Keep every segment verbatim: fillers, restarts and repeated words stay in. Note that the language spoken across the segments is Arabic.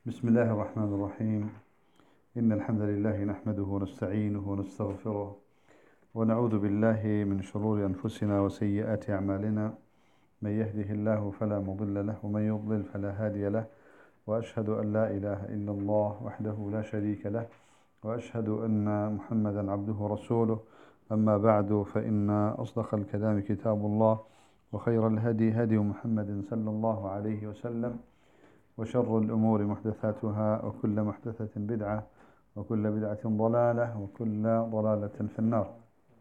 بسم الله الرحمن الرحيم. إن الحمد لله نحمده ونستعينه ونستغفره ونعوذ بالله من شرور أنفسنا وسيئات أعمالنا. من يهده الله فلا مضل له ومن يضلل فلا هادي له، وأشهد أن لا إله إلا الله وحده لا شريك له، وأشهد أن محمدا عبده ورسوله. أما بعد، فإن أصدق الكلام كتاب الله، وخير الهدي هدي محمد صلى الله عليه وسلم، وشر الأمور محدثاتها، وكل محدثة بدعة، وكل بدعة ضلالة، وكل ضلالة في النار.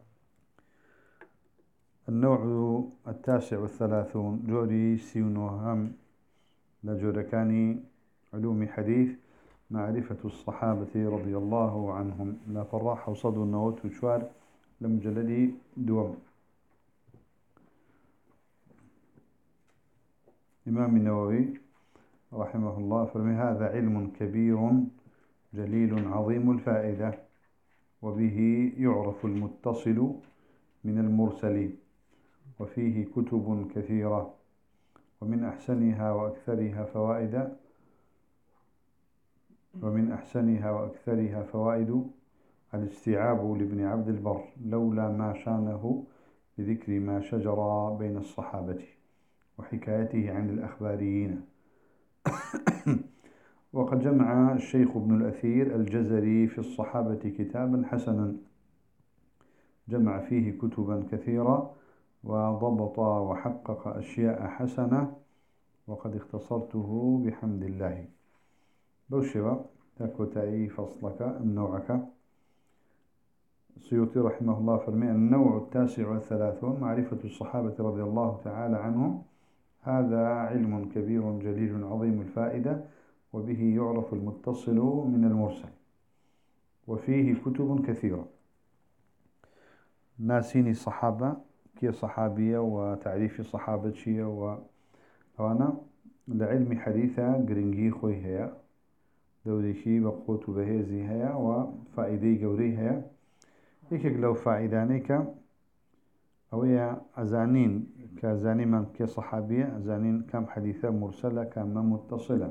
النوع التاسع والثلاثون جوري سيونوهم لجوركاني علوم حديث معرفة الصحابة رضي الله عنهم، لا فراح وصدوا النوت وشوار لمجلدي دوم. إمام النووي رحمه الله فرمي: هذا علم كبير جليل عظيم الفائدة، وبه يعرف المتصل من المرسل، وفيه كتب كثيرة، ومن أحسنها وأكثرها فوائد ومن أحسنها وأكثرها فوائد الاستيعاب لابن عبد البر، لولا ما شانه بذكر ما شجر بين الصحابة وحكايته عن الأخباريين. وقد جمع الشيخ ابن الأثير الجزري في الصحابة كتابا حسنا، جمع فيه كتبا كثيرة وضبط وحقق أشياء حسنة، وقد اختصرته بحمد الله. بوشوا تاكوتاي فصلك النوعك. السيوطي رحمه الله فرمي: النوع التاسع والثلاثون معرفة الصحابة رضي الله تعالى عنهم، هذا علم كبير جليل عظيم الفائدة، وبه يعرف المتصل من المرسل، وفيه كتب كثيرة. ناسيني الصحابة كي صحابية وتعريف الصحابة شيء، وأنا لعلم حديثة قرنجي خوي هي دوري شي بقوت بهزي هي وفائدي قوري هي. يكيك لو فائدانيك أويا أزانين كأزاني من كي صحابية، أزانين كم حديثة مرسلة كم متصلة.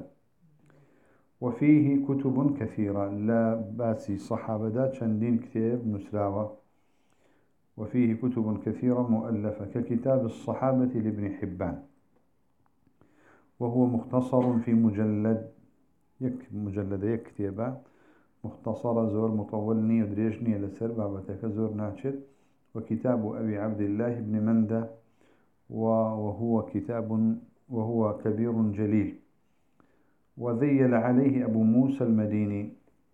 وفيه كتب كثيرة، لا باسي صحابة دا شندين كتاب نسراوة. وفيه كتب كثيرة مؤلفة ككتاب الصحابة لابن حبان، وهو مختصر في مجلد يك مجلد يك كتابة مختصرة زور مطولني ودريجني لسر بابتك زور ناتشد. وكتاب أبي عبد الله بن مندة، وهو كتاب وهو كبير جليل. وذيل عليه أبو موسى المديني.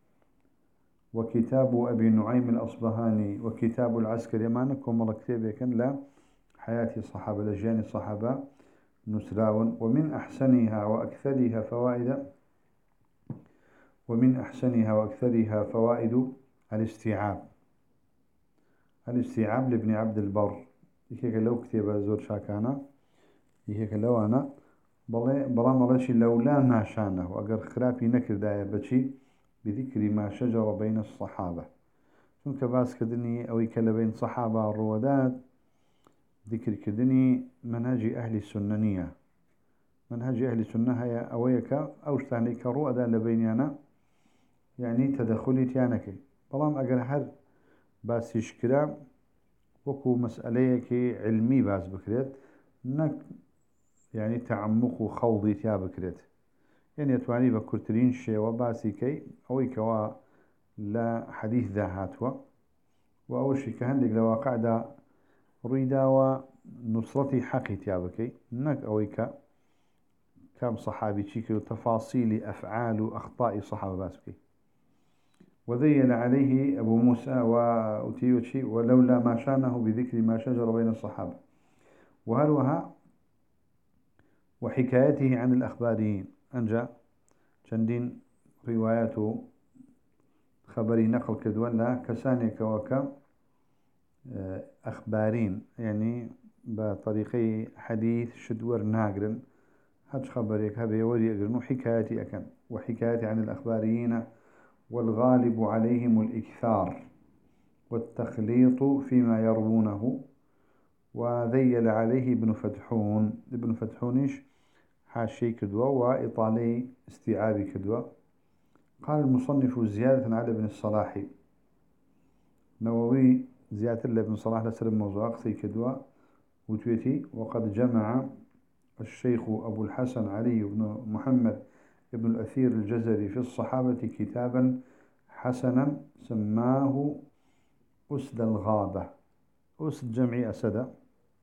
وكتاب أبي نعيم الأصبهاني. وكتاب العسكر يمانكم مرة كتاب كان لا حياة الصحابة لجان الصحابة نسراون. ومن أحسنها وأكثرها فوائد ومن أحسنها وأكثرها فوائد الاستيعاب الاستيعاب لابن عبد البر. يكيك لو كتاب زور شاكانا يكيك لو أنا بلا بلا ملاشي لولا ما شانه، وأقر خرافي نكر داير بشي بذكر ما شجر بين الصحابة. چونك باس كدني أو يكلا بين صحابة الروادات، ذكر كدني منهج أهل السننية. منهج أهل السنة هي أويك أوشتاني كروادا لبينيانا، يعني تدخلي تيانكي. طالما أقر هر باس يشكرا وكو مسألة كي علمي باس بكريت، نك يعني تعمق وخوضي تيا بكريت، يعني يتواني بكرترين شيء وباسي كي أويك لا حديث ذا هاتوا. وأول شيء كهندق لواقع دا ريدا ونصرتي حقي تيابكي، نك أويك كم صحابي تشيكي وتفاصيل أفعال وأخطاء صحابة باسكي. وذيل عليه أبو موسى وأتيوتشي ولولا ما شانه بذكر ما شجر بين الصحابة. وهروها وحكايته عن الأخباريين، أنجا شندين رواياته خبري نقل كدولا كسانك وكم أخبارين، يعني بطريقي حديث شدور ناقرن هج خبريك هبي وري أقرن وحكايتي أكن. وحكايتي عن الأخباريين، والغالب عليهم الإكثار والتخليط فيما يروونه. وذيل عليه ابن فتحون. ابن فتحونيش حاشي كدوة وإطالي استيعابي كدوة. قال المصنف زيادة على ابن الصلاح، نووي زيادة لابن صلاح لسر الموضوع قصي كدوة وتويتي: وقد جمع الشيخ أبو الحسن علي بن محمد بن الأثير الجزري في الصحابة كتابا حسنا سماه أسد الغابة. أسد جمعي أسد،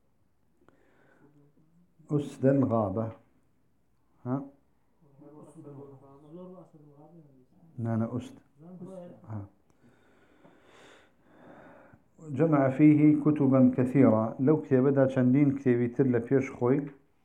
أسد الغابة. ها نانا أسد. ها. جمع فيه كتبا كثيرة. لو كتابة شندين كتابي تلا بيش خوي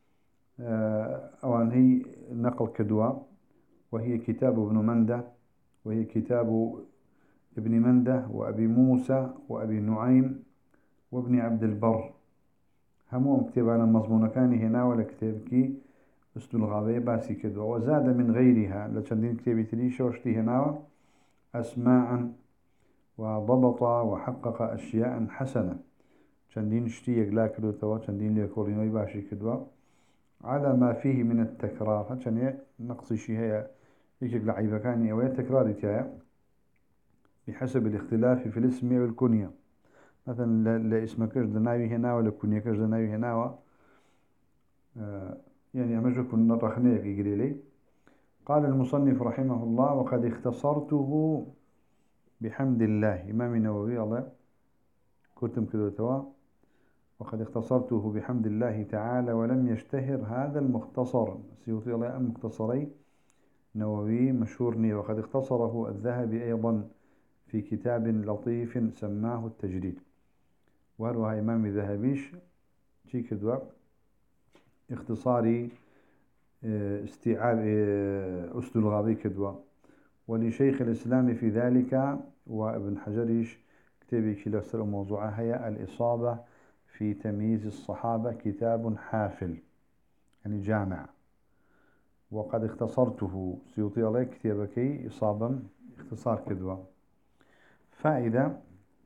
أوان هي نقل كدوة، وهي كتاب ابن مندة، وهي كتاب ابن مندة وأبي موسى وأبي نعيم وابن عبد البر. همهم كتابانا مضمون كان هنا ولا كتابكي أسد الغابة باسي كدوة. وزاد من غيرها لشندين كتابي تليش وشتي هنا أسماعا وضبط وحقق أشياء حسنة. شندين شتي يقلا كدو توا شندين ليكولينوي باشي كدوة على ما فيه من التكرار. هاتشان نقصي شي هي يجيك لعيبة كان أو تكرار تاعي بحسب الاختلاف في الاسم والكنية. مثلا لا اسمك دناوي هنا ولا كنيك دناوي هنا و آه يعني أمجو كنا رخنيك يقري لي. قال المصنف رحمه الله: وقد اختصرته بحمد الله. إمام النووي الله كتم كدوتوا: وقد اختصرته بحمد الله تعالى ولم يشتهر هذا المختصر. سيوطي الله أم مختصري نووي مشهورني. وقد اختصره الذهبي أيضا في كتاب لطيف سماه التجريد. وهروها إمام ذهبيش شي كدوا اختصاري استيعاب أسد الغابي كدوا. ولشيخ الإسلام في ذلك وابن حجريش كتابي كلا سر موضوعها هي الإصابة في تمييز الصحابة، كتاب حافل يعني جامع. وقد اختصرته سيوطي الله كتابكي إصابة اختصار كدوا. فائدة: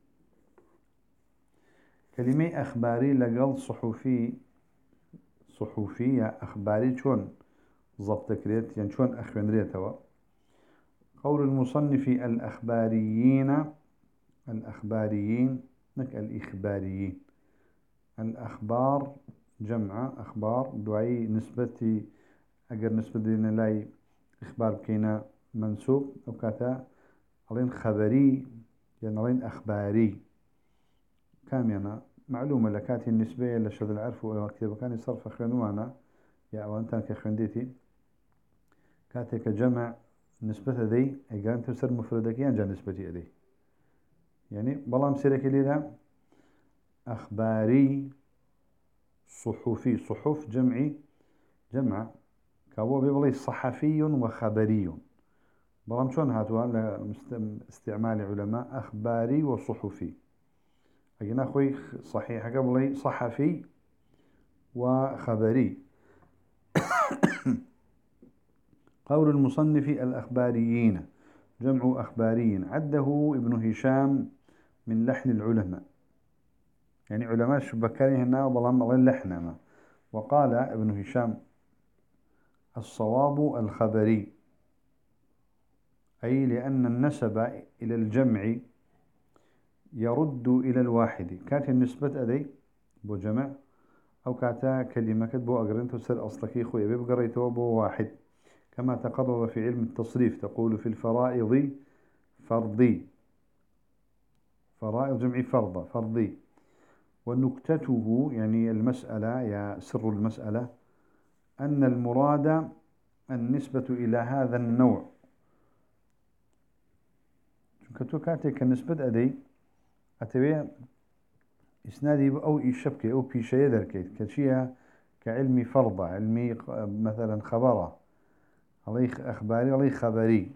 كلمة أخباري لقل صحوفي، صحوفية أخباري شون ضبط كريت يعني شون أخوان ريتوا. قول المصنف الأخباريين، الأخباريين نك الإخباريين. الأخبار جمع أخبار دعي نسبتي أجر نسبة لنا لاي إخبار كينا منسوب أو كاتا علين خبري يعني علين أخباري كام يعني معلومة لكاتي النسبية لشذ العرف وكتابة كان يصرف أخوانوانا يا أوانتان كأخوان كاتك جمع نسبة ذي أجر أنت سر مفردك ينجا نسبة ذي يعني بلام سيرك لنا أخباري صحفي. صحف جمعي جمع كابو بيبلي صحفي وخبري. بلام شون هاتوا استعمال علماء أخباري وصحفي. أجينا أخوي صحيح قبلي صحفي وخبري. قول المصنف الأخباريين جمع أخباريين. عده ابن هشام من لحن العلماء يعني علماء شبكاني هنا وبلام الله لحننا. وقال ابن هشام: الصواب الخبري، أي لأن النسب إلى الجمع يرد إلى الواحد. كانت النسبة أدي بو جمع أو كاتا كلمة بو أقرنتو سر أصلكي خويا بيبقريتو بو واحد، كما تقرر في علم التصريف. تقول في الفرائض فرضي، فرائض جمع فرض فرضي. ونكتته يعني المسألة يا سر المسألة أن المراد النسبة إلى هذا النوع. كتو كاتك النسبة أدي أتبع إسنادي أو الشبكة أو بيشيء ذلك كشيء كعلمي فرضة، علمي مثلا خبرة عليه أخباري عليه خبري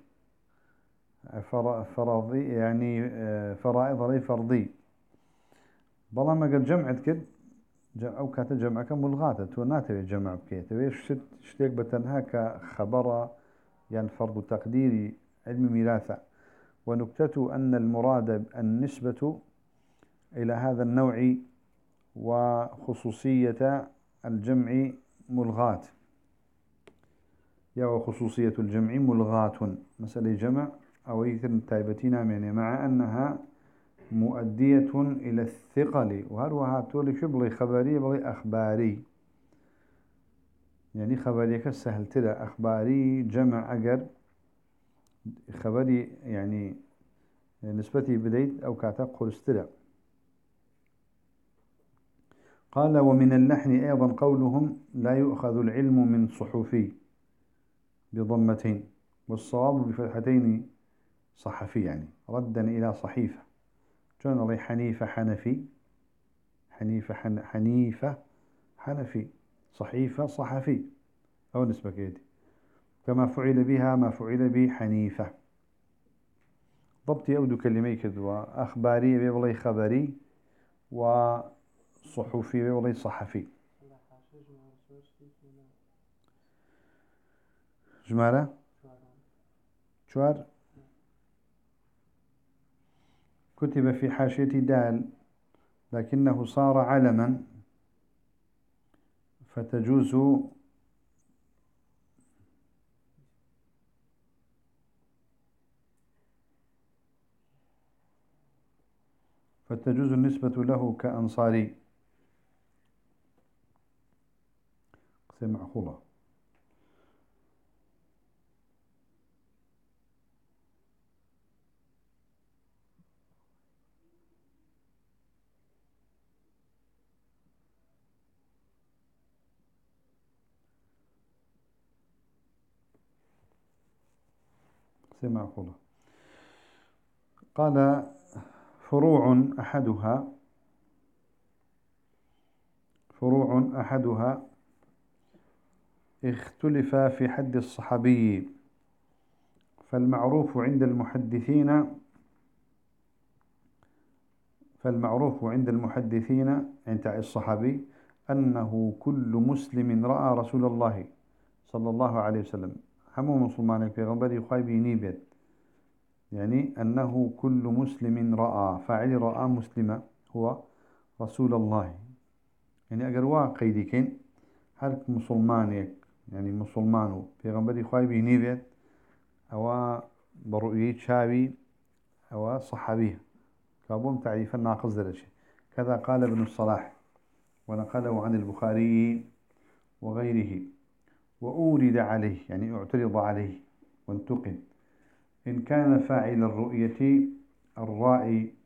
فرضي يعني فرائض عليه فرضي. بلا ما قد جمعت كد أو كات جمع كملغاة توناتي جمع بكي تبي شت شتيك بتنها كخبرة يعني فرض تقديري علم ميراثة. ونكتة أن المراد النسبة إلى هذا النوع وخصوصية الجمع ملغاة. يا وخصوصية الجمع ملغاة، مسألة جمع أو يثر تايبتنا يعني مع أنها مؤدية إلى الثقل، وهروها تولي شبلي خبري بلي أخباري، يعني خبري كسهل ترى أخباري جمع أجر خبري يعني نسبتي بديت أو كاتا قرسترا. قال ومن اللحن أيضا قولهم لا يؤخذ العلم من صحفي بضمتين والصواب بفتحتين صحفي، يعني ردا إلى صحيفة. كان الله حنيفة حنفي، حنيفة حن حنيفة حنفي، صحيفة صحفي أو نسبة كيدي، كما فعل بها ما فعل به حنيفة. ضبطي أودو كلمي كذوا أخباري بيبلي خبري وصحفي بيبلي صحفي. جمالة شوار كتب في حاشية دال لكنه صار علما فتجوز فتجوز النسبة له كأنصاري. سمع خلا سمع خلا. قال فروع أحدها فروع أحدها اختلف في حد الصحابي، فالمعروف عند المحدثين فالمعروف عند المحدثين عند الصحابي أنه كل مسلم رأى رسول الله صلى الله عليه وسلم، همو مسلمان في غنبر يخايبيني بيت، يعني أنه كل مسلم رأى، فاعل رأى مسلمة هو رسول الله، يعني أقروا قيدكين هل مسلمانك يعني مسلمانو في غنبر يخايبيني بيت أو برؤية شابي أو صحابيه كابوم تعريفا ناقص درجة. كذا قال ابن الصلاح ونقله عن البخاري وغيره. وأورد عليه يعني اعترض عليه وانتقد إن كان فاعل الرؤية الرائي،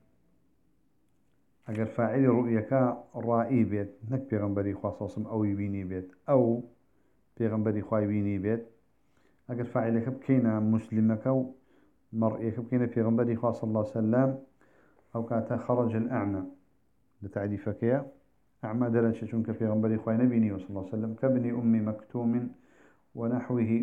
أجر فاعل الرؤية الرائي بيت نك بيغنبري خاصة أو يبيني بيت أو بيغنبري خواي بيني بيت، أجر فاعلك بكينا مسلمك أو مرئيك بكينا بيغنبري خاصة الله سلام أو كاتا خرج الأعمى لتعريفك يا أعمى درجة شنك في غنبري خواي نبيني صلى الله عليه وسلم كابن أم مكتوم ونحوه،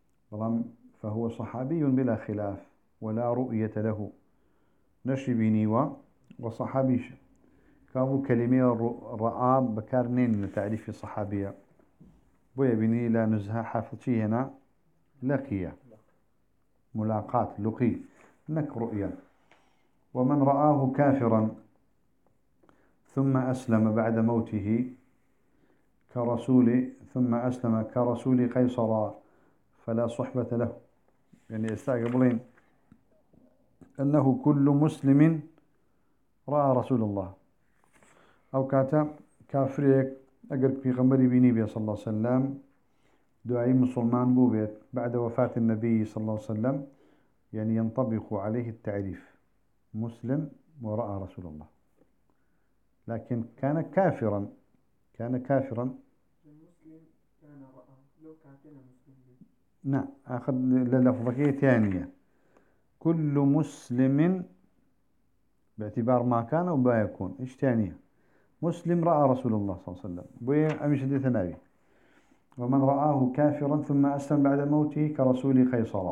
فهو صحابي بلا خلاف ولا رؤية له، نشي بيني وصحابيش كابو كلمة رآب بكارنين لتعريف الصحابية بويا بني لا نزهة حافظي هنا لقية ملاقات لقي نك رؤية. ومن رآه كافرا ثم أسلم بعد موته كرسول ثم أسلم كرسول قيصر فلا صحبة له، يعني استقبلين أنه كل مسلم رأى رسول الله أو كاتا كافريك أقرب في غمري بنبي صلى الله عليه وسلم دعاء مسلمان بوبيت بعد وفاة النبي صلى الله عليه وسلم، يعني ينطبق عليه التعريف مسلم ورأى رسول الله، لكن كان كافرا كان كافرا المسلم كان رأى لو كان مسلم. نعم أخذ للفظة ثانية كل مسلم باعتبار ما كان وما يكون إيش ثانية مسلم رأى رسول الله صلى الله عليه وسلم بوي أمش حديث نبي. ومن رآه كافرا ثم أسلم بعد موته كرسول قيصر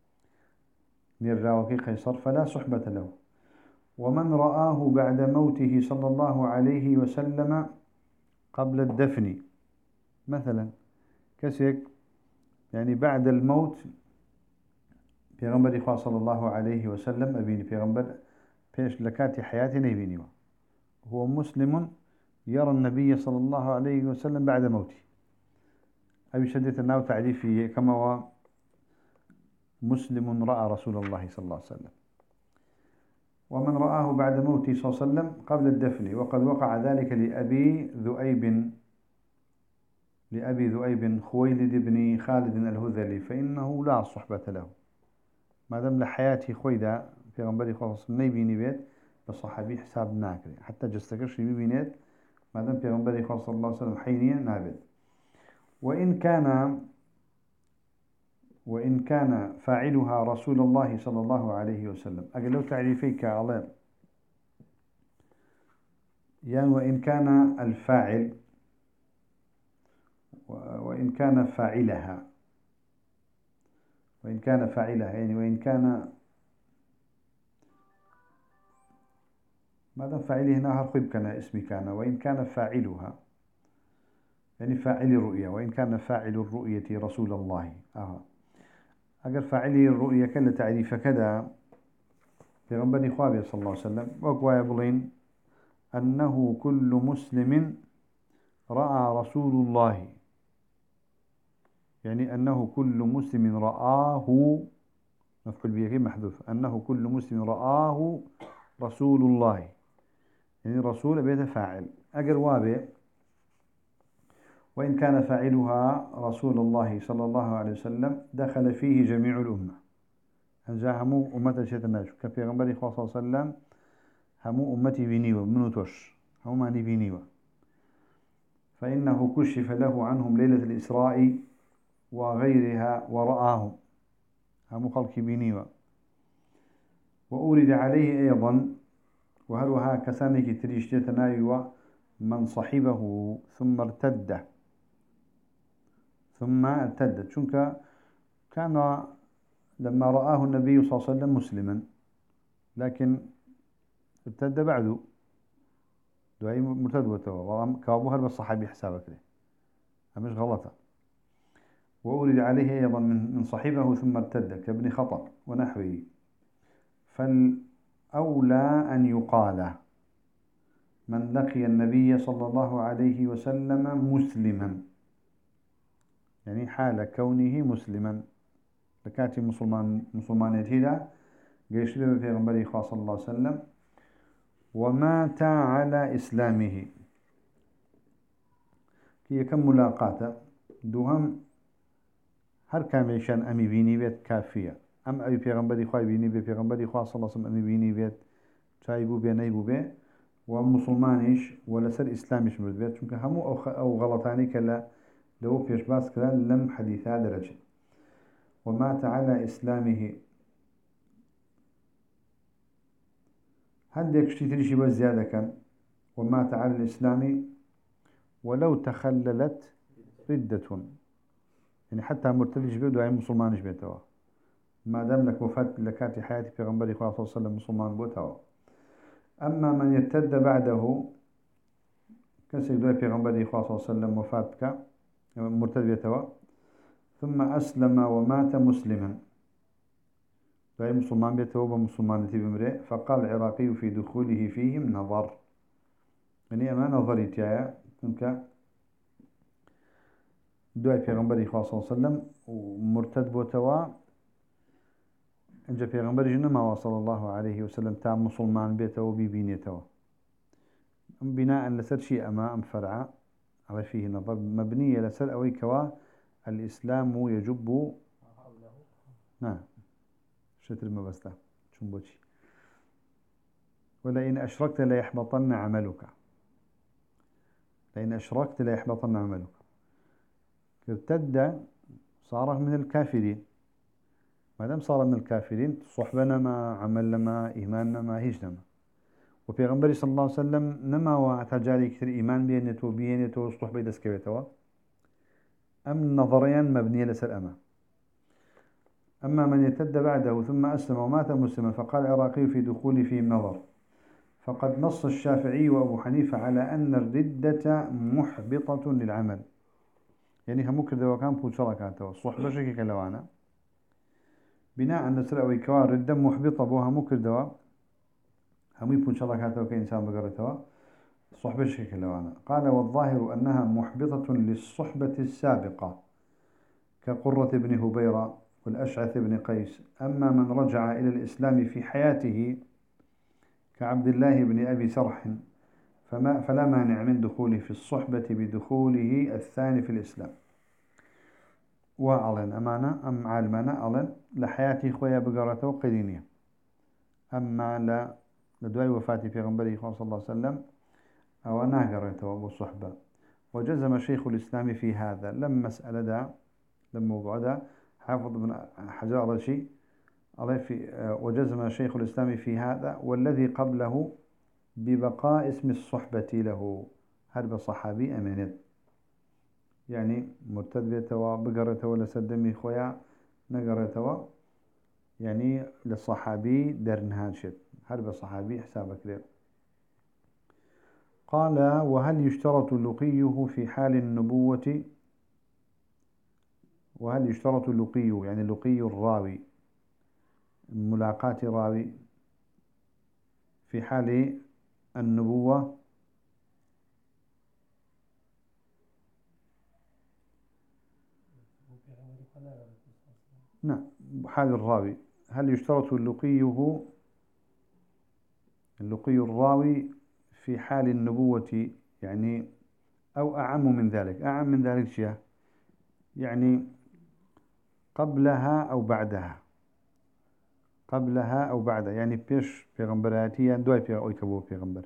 نرجع قيصر فلا صحبة له. ومن رآه بعد موته صلى الله عليه وسلم قبل الدفن مثلا كسيك يعني بعد الموت في غنبر إخوة صلى الله عليه وسلم أبيني في غنبر فيش لكاتي حياتي نيبيني هو مسلم يرى النبي صلى الله عليه وسلم بعد موته أبي شديت الناو تعريفي كما هو مسلم رأى رسول الله صلى الله عليه وسلم، ومن رآه بعد موته صلى الله عليه وسلم قبل الدفن، وقد وقع ذلك لأبي ذؤيب لأبي ذؤيب خويلد بن خالد الهذلي، فإنه لا صحبة له ما دام لحياتي خويدا في غنبري خلاص نبيني بيت بصحابي حساب ناكري حتى جستكرش بيبينيت ما دام في غنبري خلاص صلى الله عليه وسلم حينيا نابد. وإن كان وإن كان فاعلها رسول الله صلى الله عليه وسلم، أقل لو تعريفيك على يعني وإن كان الفاعل وإن كان فاعلها وإن كان فاعلها يعني وإن كان ماذا فاعله هنا هرقب كان اسمي كان وإن كان فاعلها يعني فاعل الرؤية، وإن كان فاعل الرؤية رسول الله آه. أقل فاعلي الرؤية كان تعريف كذا في غنبني خوابي صلى الله عليه وسلم وقوى يبلين أنه كل مسلم رأى رسول الله، يعني أنه كل مسلم رآه مفعول به محذوف، أنه كل مسلم رآه رسول الله، يعني رسول بيت فاعل أجر وابع. وإن كان فاعلها رسول الله صلى الله عليه وسلم دخل فيه جميع الأمة، هنجا همو أمة شيء الناس كفي غنبري صلى الله عليه وسلم همو أمتي بنيوة منو توش همو ماني بنيوة، فإنه كشف له عنهم ليلة الإسراء وغيرها ورآهم هم خلق بنيوة. وأورد عليه أيضا وهلوها كسانك تريشتي نايوة من صحبه ثم ارتد ثم ارتد شنك كان لما رآه النبي صلى الله عليه وسلم مسلما لكن ارتد بعده دعي مرتد وتوى كابوها بالصحابي حسابك له مش غلطة. وأورد عليه أيضا من صحبه ثم ارتد كابن خطأ ونحوه، فالأولى أن يقال من لقي النبي صلى الله عليه وسلم مسلما، يعني حال كونه مسلما لكاتي مسلمان مسلمان يتهدى قيش له في غنبري صلى الله عليه وسلم ومات على إسلامه كي كم ملاقاته دوهم هر كاميشان أمي بيني بيت كافية أم أي پیغمبري خواهي بيني بي پیغمبري خواه صلى الله عليه وسلم أمي بيني بيت شايبو بي نيبو بي ومسلمانيش ولا سر إسلاميش مرد بيت چونك همو أو, خ... أو غلطاني كلا لو بيش باس كلا لم حديثا درجة. ومات على إسلامه هندك شتيتريشي بس زيادة كان ومات على الإسلام ولو تخللت ردة، يعني حتى مرتدش بيت وعين مسلمانش بيتوا ما دام لك وفاة لكاتي حياتي في غنبري صلى الله عليه وسلم مسلمان بوتوا. أما من يرتد بعده كسيدوي في غنبري صلى الله عليه وسلم وفاتك مرتد بيتوا ثم أسلم ومات مسلما فأي مسلمان بيتوا بمسلمان بمرئ، فقال العراقي في دخوله فيهم نظر، يعني أما نظري تيايا كنك دوای پیغمبری خواه صلی الله علیه وسلم ومرتد بوتوا انجا پیغمبری جنما صلی الله علیه وسلم تا مسلمان بيتوا وبيبينيتوا بناء لسر شيء أما أم فرع على فيه نظر مبنية لسر أوي كوا الإسلام يجب نعم شتر ما بسته شون بوشي ولئن أشركت لا يحبطن عملك لئن أشركت لا يحبطن عملك ارتد صار من الكافرين، ما دام صار من الكافرين صحبنا ما عملنا ما إيماننا ما هيش نما. وفي غنبري صلى الله عليه وسلم نما وتجاري كثير إيمان بينته بينته وصحبة دسكبتوا أم نظريا مبنية لسر أما. أما من يرتد بعده ثم أسلم ومات مسلما فقال العراقي في دخول فيه نظر، فقد نص الشافعي وأبو حنيفة على أن الردة محبطة للعمل، يعني هم كردوا كان بوشركاته صحبة شكل كلوانا بناء على سلوي كوار الدم محبطة بوها مو كردوا هم بوشركاته كإنسان بقرتوا صحبة شكل كلوانا. قال والظاهر أنها محبطة للصحبة السابقة كقرة بن هبيرة والأشعث بن قيس. أما من رجع إلى الإسلام في حياته كعبد الله بن أبي سرح فما فلا مانع من دخوله في الصحبة بدخوله الثاني في الإسلام. وأعلن أمانة أم عالمانة أعلن لحياتي خويا بقرته وقدينية. أما لا لدواي وفاتي في غنبري صلى الله عليه وسلم أو ناقرته وصحبة. وجزم شيخ الإسلام في هذا لما مسألة دا لما موضوع دا حافظ بن حجر رشي عليه في وجزم شيخ الإسلام في هذا والذي قبله ببقاء اسم الصحبة له. هرب صحابي أمانة يعني مرتد بيتوا بقرته ولا سدمي خويا نقرته يعني للصحابي درنهاشت هرب صحابي حسابك له. قال وهل يشترط لقيه في حال النبوة وهل يشترط اللقي يعني لقي الراوي ملاقاة راوي في حال النبوة نعم حال الراوي هل يشترط اللقيه اللقي الراوي في حال النبوة يعني أو أعم من ذلك أعم من ذلك شيء يعني قبلها أو بعدها قبلها أو بعدها يعني بيش بيغمبراتي يعني دواي في أويكبو بيغمبر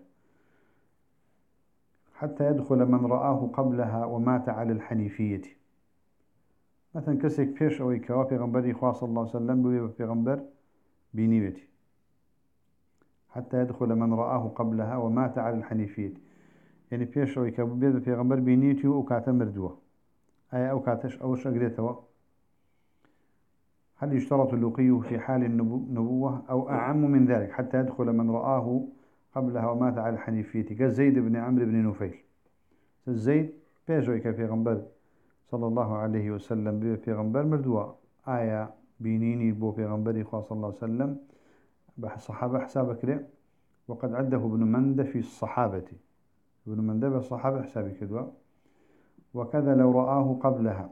حتى يدخل من رآه قبلها ومات على الحنيفية. مثلا كسك بيش أويكبو بيغمبري خواه صلى الله عليه وسلم بوي بيغمبر بنيوتي حتى يدخل من رآه قبلها ومات على الحنيفية يعني بيش أويكبو بيغمبر بنيوتي وكاتا مردوه أي أو كاتش أوش أقريتوا. هل يشترط اللقي في حال النبوة أو أعم من ذلك حتى يدخل من رآه قبلها ومات على الحنيفية كزيد بن عمرو بن نفيل. زيد بيجوي كفيغمبر صلى الله عليه وسلم بفيغمبر مردوى آية بينيني بو فيغمبري صلى الله عليه وسلم بصحابة حسابك له وقد عده ابن مندة في الصحابة ابن مندة بالصحابة حسابك كدوى. وكذا لو رآه قبلها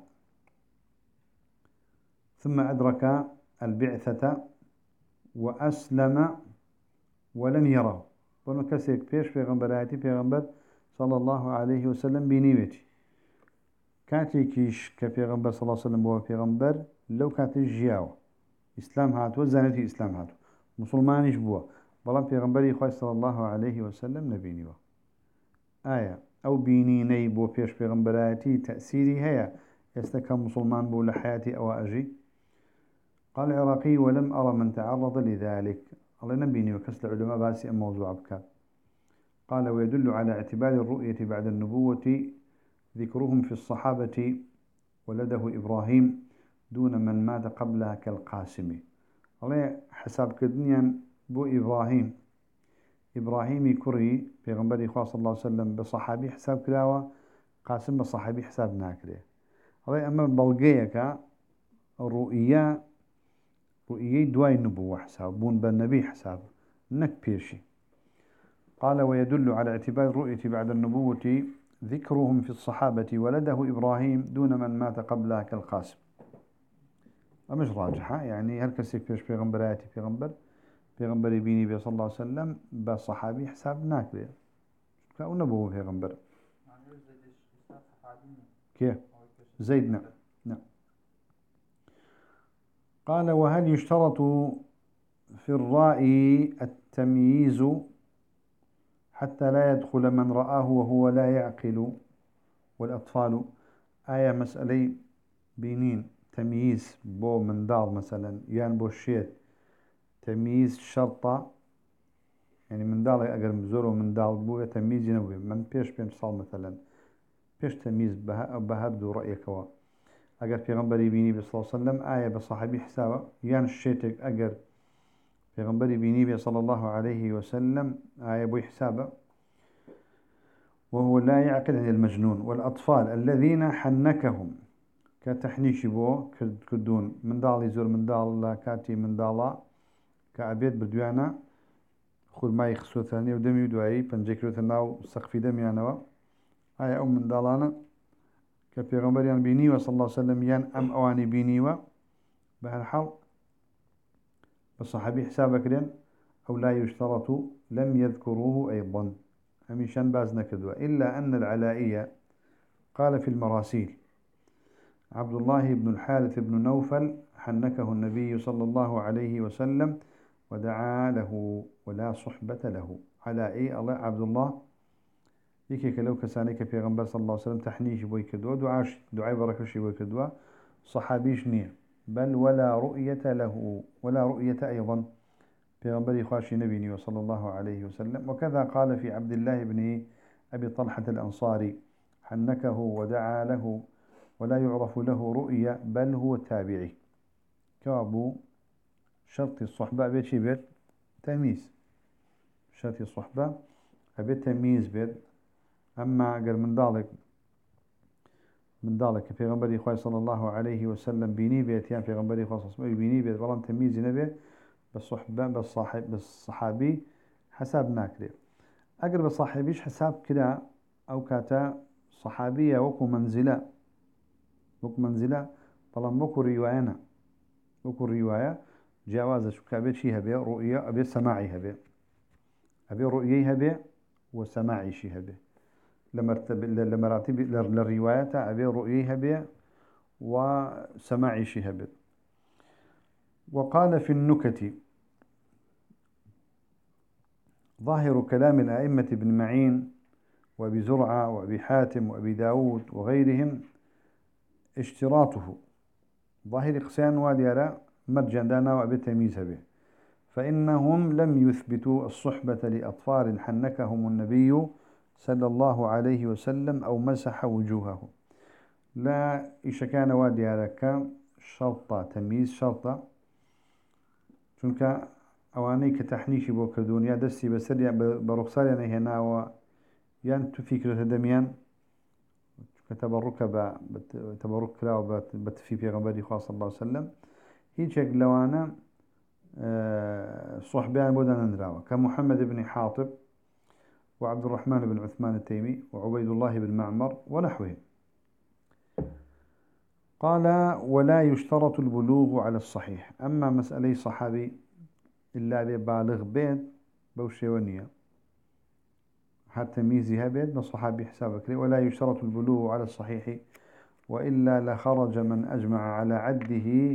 ثم أدرك البعثة وأسلم ولم يره بنو كسيك بيش بيغمبراتي بيغمبر صلى الله عليه وسلم بنيوتي كاتي كيش كبيغمبر صلى الله عليه وسلم بوا بيغمبر لو كاتي جياو إسلام هاتو زانتي إسلام هاتو مسلمانيش بوا بلان بيغمبري خواه صلى الله عليه وسلم نبينيوا آية أو بينيني بوا بيش بيغمبراتي تأثيري هيا يستكى مسلمان بوا لحياتي أو أجي. قال العراقي ولم أرى من تعرض لذلك الله نبيني وكسل علماء باسي الموضوع بك. قال ويدل على اعتبار الرؤية بعد النبوة ذكرهم في الصحابة ولده إبراهيم دون من مات قبلها كالقاسم. الله حساب كدنيا بو إبراهيم إبراهيم كري في غنبري خواه صلى الله عليه وسلم بصحابي حساب كلاوة قاسم بصحابي حساب ناكله. الله أما بلغيك الرؤية رؤية دواي النبوة حساب بون بالنبي حساب نك بيرشي. قال ويدل على اعتبار الرؤية بعد النبوة ذكرهم في الصحابة ولده إبراهيم دون من مات قبلها كالقاسم. مش راجحة يعني هل كسيك فيش بيغمبراتي بيغمبر بيغمبر بيني بي صلى الله عليه وسلم بصحابي حساب ناكله كأو نبوه بيغمبر كيف زيدنا نعم. قال وهل يشترط في الرائي التمييز حتى لا يدخل من رآه وهو لا يعقل والأطفال. آية مسألة بينين تمييز بو من دار مثلا يان بو الشيت تمييز شرطة يعني من دار أقل مزور من دار بو تمييز ينوي من بيش بين صال مثلا بيش تمييز بهردو رأيك وا أقل في غنبري بيني بي صلى الله عليه وسلم آية بصاحبي حسابه يان الشيتك أقل في غنبري بيني بي صلى الله عليه وسلم آية بو حسابه وهو لا يعقل عن المجنون. والأطفال الذين حنكهم كتحنيش بو كدون من دال يزور من دال لا كاتي من دالا كعبيد بردوانا خل ما يخسو ثاني ودمي ودعي بنجكرو ثناو سقفي دمي أنا هاي أم من دالانا ك كبيغمبريان بيني صلى الله عليه وسلم يان أم أواني بيني بهالحال الصحابي حسابك لين أو لا يشترط لم يذكروه أيضا هميشان بازنا كدوة إلا أن العلائية قال في المراسيل عبد الله بن الحارث بن نوفل حنكه النبي صلى الله عليه وسلم ودعا له ولا صحبة له على أي الله عبد الله يكيك لو كسانيك في غنبر صلى الله عليه وسلم تحنيش بوي كدوة دعاش دعاء بركشي بوي كدوة صحابيش نية بل ولا رؤية له ولا رؤية أيضا في غنبر خاشي نبي صلى الله عليه وسلم. وكذا قال في عبد الله بن أبي طلحة الأنصاري حنكه ودعا له ولا يعرف له رؤية بل هو تابعي كابو شرط الصحبة بيت شي بيت تمييز شرط الصحبة بيت تمييز بيت أما قال من ذلك من ذلك في غنبري خواه صلى الله عليه وسلم بيني بيت يعني في غنبري خواه صلى الله عليه وسلم بيني بيت والله تمييز نبي بالصحبة بالصاحب بالصحابي حساب ناكري أقرب صاحبيش حساب كده أو كاتا صحابية وكو منزلة وكو منزلة طالما وكو رواينا وكو الرواية جوازة شو كابيت شي هبي رؤية أبي سماعي هبي أبي رؤية هبي وسماعي شي هبي لمرتب لمراتب للروايات أبي رؤية هبي وسماعي شي هبي. وقال في النكت ظاهر كلام الأئمة بن معين وأبي زرعة وأبي حاتم وأبي داود وغيرهم اشتراطه ظاهر قسان واديارا مرجان دانا وأبي تمييز به فإنهم لم يثبتوا الصحبة لأطفال حنكهم النبي صلى الله عليه وسلم أو مسح وجوههم لا إيش كان واديارا شرطة تمييز شرطة چونك أواني كتحنيشي بو كردون يا دستي بسر يا برخصار يعني هنا و يعني تفكر دميان كتبرك ب تبرك لا بتفي في غنبري خاص صلى الله عليه وسلم هيك لوانا صحبان بودنا نراوة كمحمد بن حاطب وعبد الرحمن بن عثمان التيمي وعبيد الله بن معمر ونحوهم. قال ولا يشترط البلوغ على الصحيح أما مسألة صحابي إلا ببالغ بيت بوشيونية حتى ميزي هبيت بصحابي حسابك ولا يشترط البلوغ على الصحيح وإلا لخرج من أجمع على عده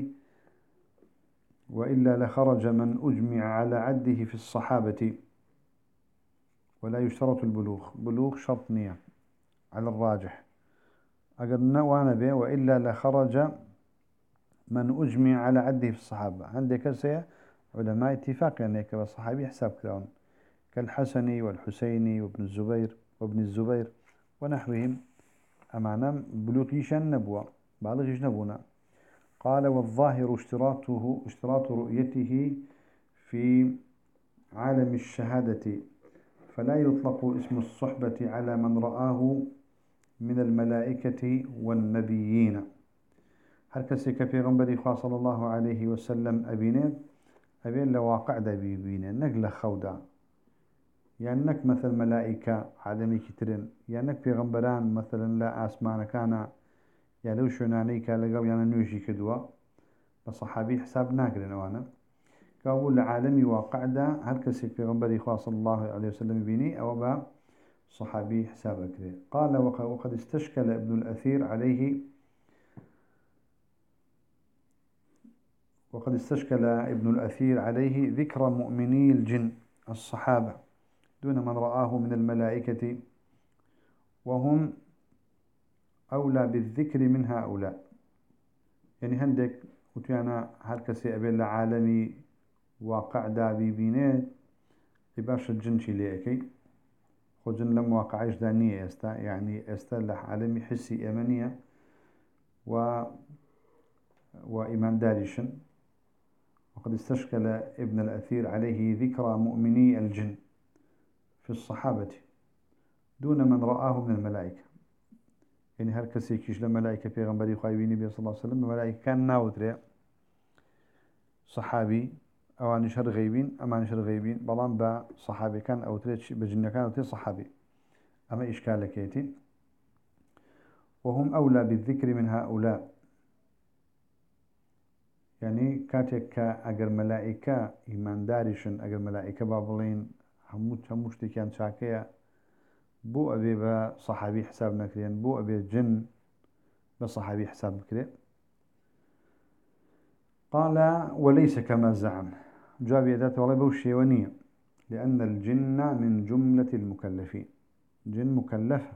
وإلا لخرج من أجمع على عده في الصحابة ولا يشترط البلوغ بلوغ شرط نية على الراجح أقدنا وانا به وإلا لخرج من أجمع على عده في الصحابة عندك سيا علماء اتفاق يعني كالصحابي حساب كلاون كالحسني والحسيني وابن الزبير وابن الزبير ونحوهم أمانا بلوغيشان نبوة بالغيش نبونا. قال والظاهر اشتراطه اشتراط رؤيته في عالم الشهادة فلا يطلق اسم الصحبة على من رآه من الملائكة والنبيين هل كسيك في غنبري خواه صلى الله عليه وسلم أبينين أبين لواقع دا بيبينين نقل خودا يعني نك مثل ملائكة عالمي كترين يعني نك في غنبران مثلا لا آسمان كان يعني لو شنانيك لقل يعني نوشي كدوا بصحابي حساب ناقرين وانا كأقول لعالمي واقع دا هل كسيك في غنبري خواه صلى الله عليه وسلم بيني أو با صحابي حساب أكري. قال وقد استشكل ابن الأثير عليه وقد استشكل ابن الأثير عليه ذكر مؤمني الجن الصحابة دون من رآه من الملائكة وهم أولى بالذكر من هؤلاء يعني هندك وتيانا هالكسي أبي العالمي واقع دابي بينات لباش الجن شليكي خجن لم واقعيش دانية استا يعني استلح عالمي حسي أمنية و وإيمان دارشن. وقد استشكل ابن الأثير عليه ذكر مؤمني الجن في الصحابة دون من رآه من الملائكة يعني هر كسي كيش لملائكة في غنبري خايبيني بي صلى الله عليه وسلم الملائكة كان ناوتري صحابي أوان شر غيبين أمان شر غيبين بلان با صحابي كان أو تريد بجنة كان أو تريد صحابي أما إشكالك يتي. وهم أولى بالذكر من هؤلاء. يعني كاتك أجر ملائكة إيمان دارشن أجر ملائكة بابلين هموت هموت كان شاكيا بو أبي بصحابي حساب نكرين بو أبي جن بصحابي حساب نكرين. قال وليس كما زعم جاب يدات والله بوشي ونية لأن الجن من جملة المكلفين جن مكلفة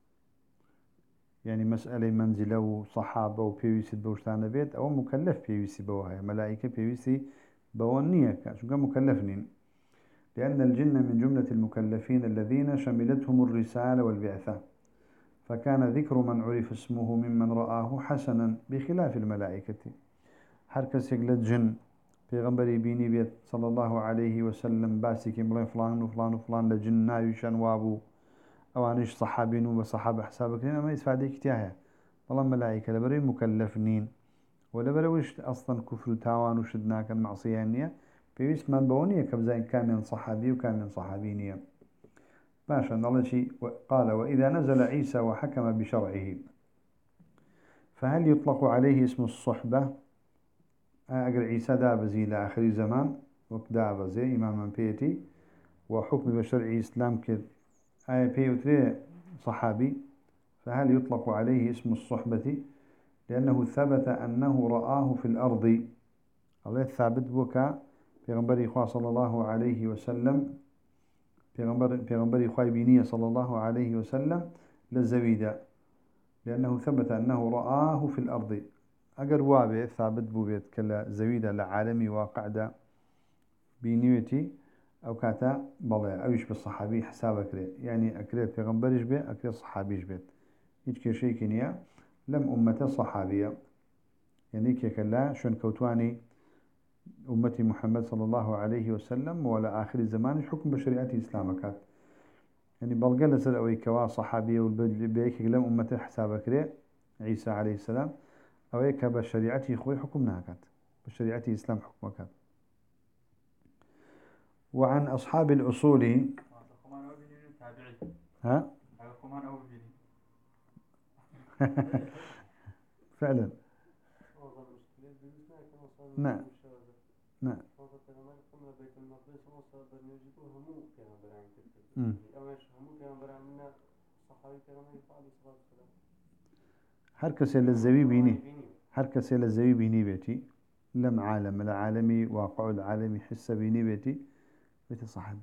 يعني مسألة منزلة وصحابة وبيويسي بوشتان بيت أو مكلف بيويسي بوها ملائكة بيويسي بوانية شو كان مكلفين لأن الجن من جملة المكلفين الذين شملتهم الرسالة والبعثة فكان ذكر من عرف اسمه ممن رآه حسنا بخلاف الملائكة. حركة يقلد جن پیغمبری بینی بيت صلى الله عليه وسلم باسي كمرين فلان وفلان وفلان لجن ناويشان وابو اوانيش صحابين وصحابة حسابك لنا ما يسفادي كتاها والله ملائكة لبري مكلفنين ولبري وش اصلا كفر تاوان وشدنا كان معصيانية بيويس من بونية كبزين كان من صحابي وكان من صحابينية باشا الله شيء قال وإذا نزل عيسى وحكم بشرعه فهل يطلق عليه اسم الصحبة؟ أجر عيسى دابزي إلى آخر زمان وكدابزي إمام بيتي وحكم بشرع إسلام كد آية بيوتري صحابي فهل يطلق عليه اسم الصحبة لأنه ثبت أنه رآه في الأرض الله ثابت بك پیغمبر إخوة صلى الله عليه وسلم پیغمبر پیغمبر إخوة بينية صلى الله عليه وسلم للزويدة لأنه ثبت أنه رآه في الأرض أجر وابه ثابت بوبيت كلا زويدة لعالمي واقع دا بنيوتي أو كاتا بلا أويش بالصحابي حسابك لي يعني أكريت پیغمبرش به أكريت صحابيش بيت هيك شيء كنيا لم أمة صحابية يعني كلا شون كوتواني أمتي محمد صلى الله عليه وسلم ولا آخر الزمان حكم بشريعة الإسلام كات يعني بلغنا سلوي كوا صحابية والبيك لم أمة حسابك لي عيسى عليه السلام أو هيك بشريعته خوي حكمنا كات بشريعة الإسلام حكمك. وعن أصحاب الأصول ها فعلا نعم نعم هركس الزوي بيني هركس الزوي بيني بيتي لم عالم العالمي واقع العالمي حس بيني بيتي بيت صحابي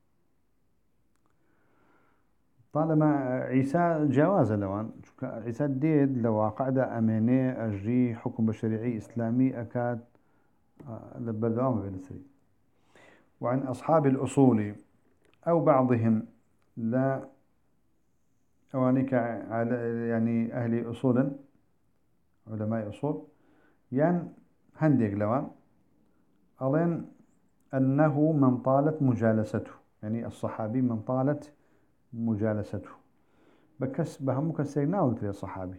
طالما عيسى جواز لوان عيسى ديد لو قاعدة أمانة أجري حكم بشريعي إسلامي أكاد لبردوام بين السري. وعن أصحاب الأصول أو بعضهم لا أوانيك على يعني أهل أصولا علماء أصول يعني هندق لوان ألين أنه من طالت مجالسته يعني الصحابي من طالت مجالسته بكس بهم كسر ناول تري صحابي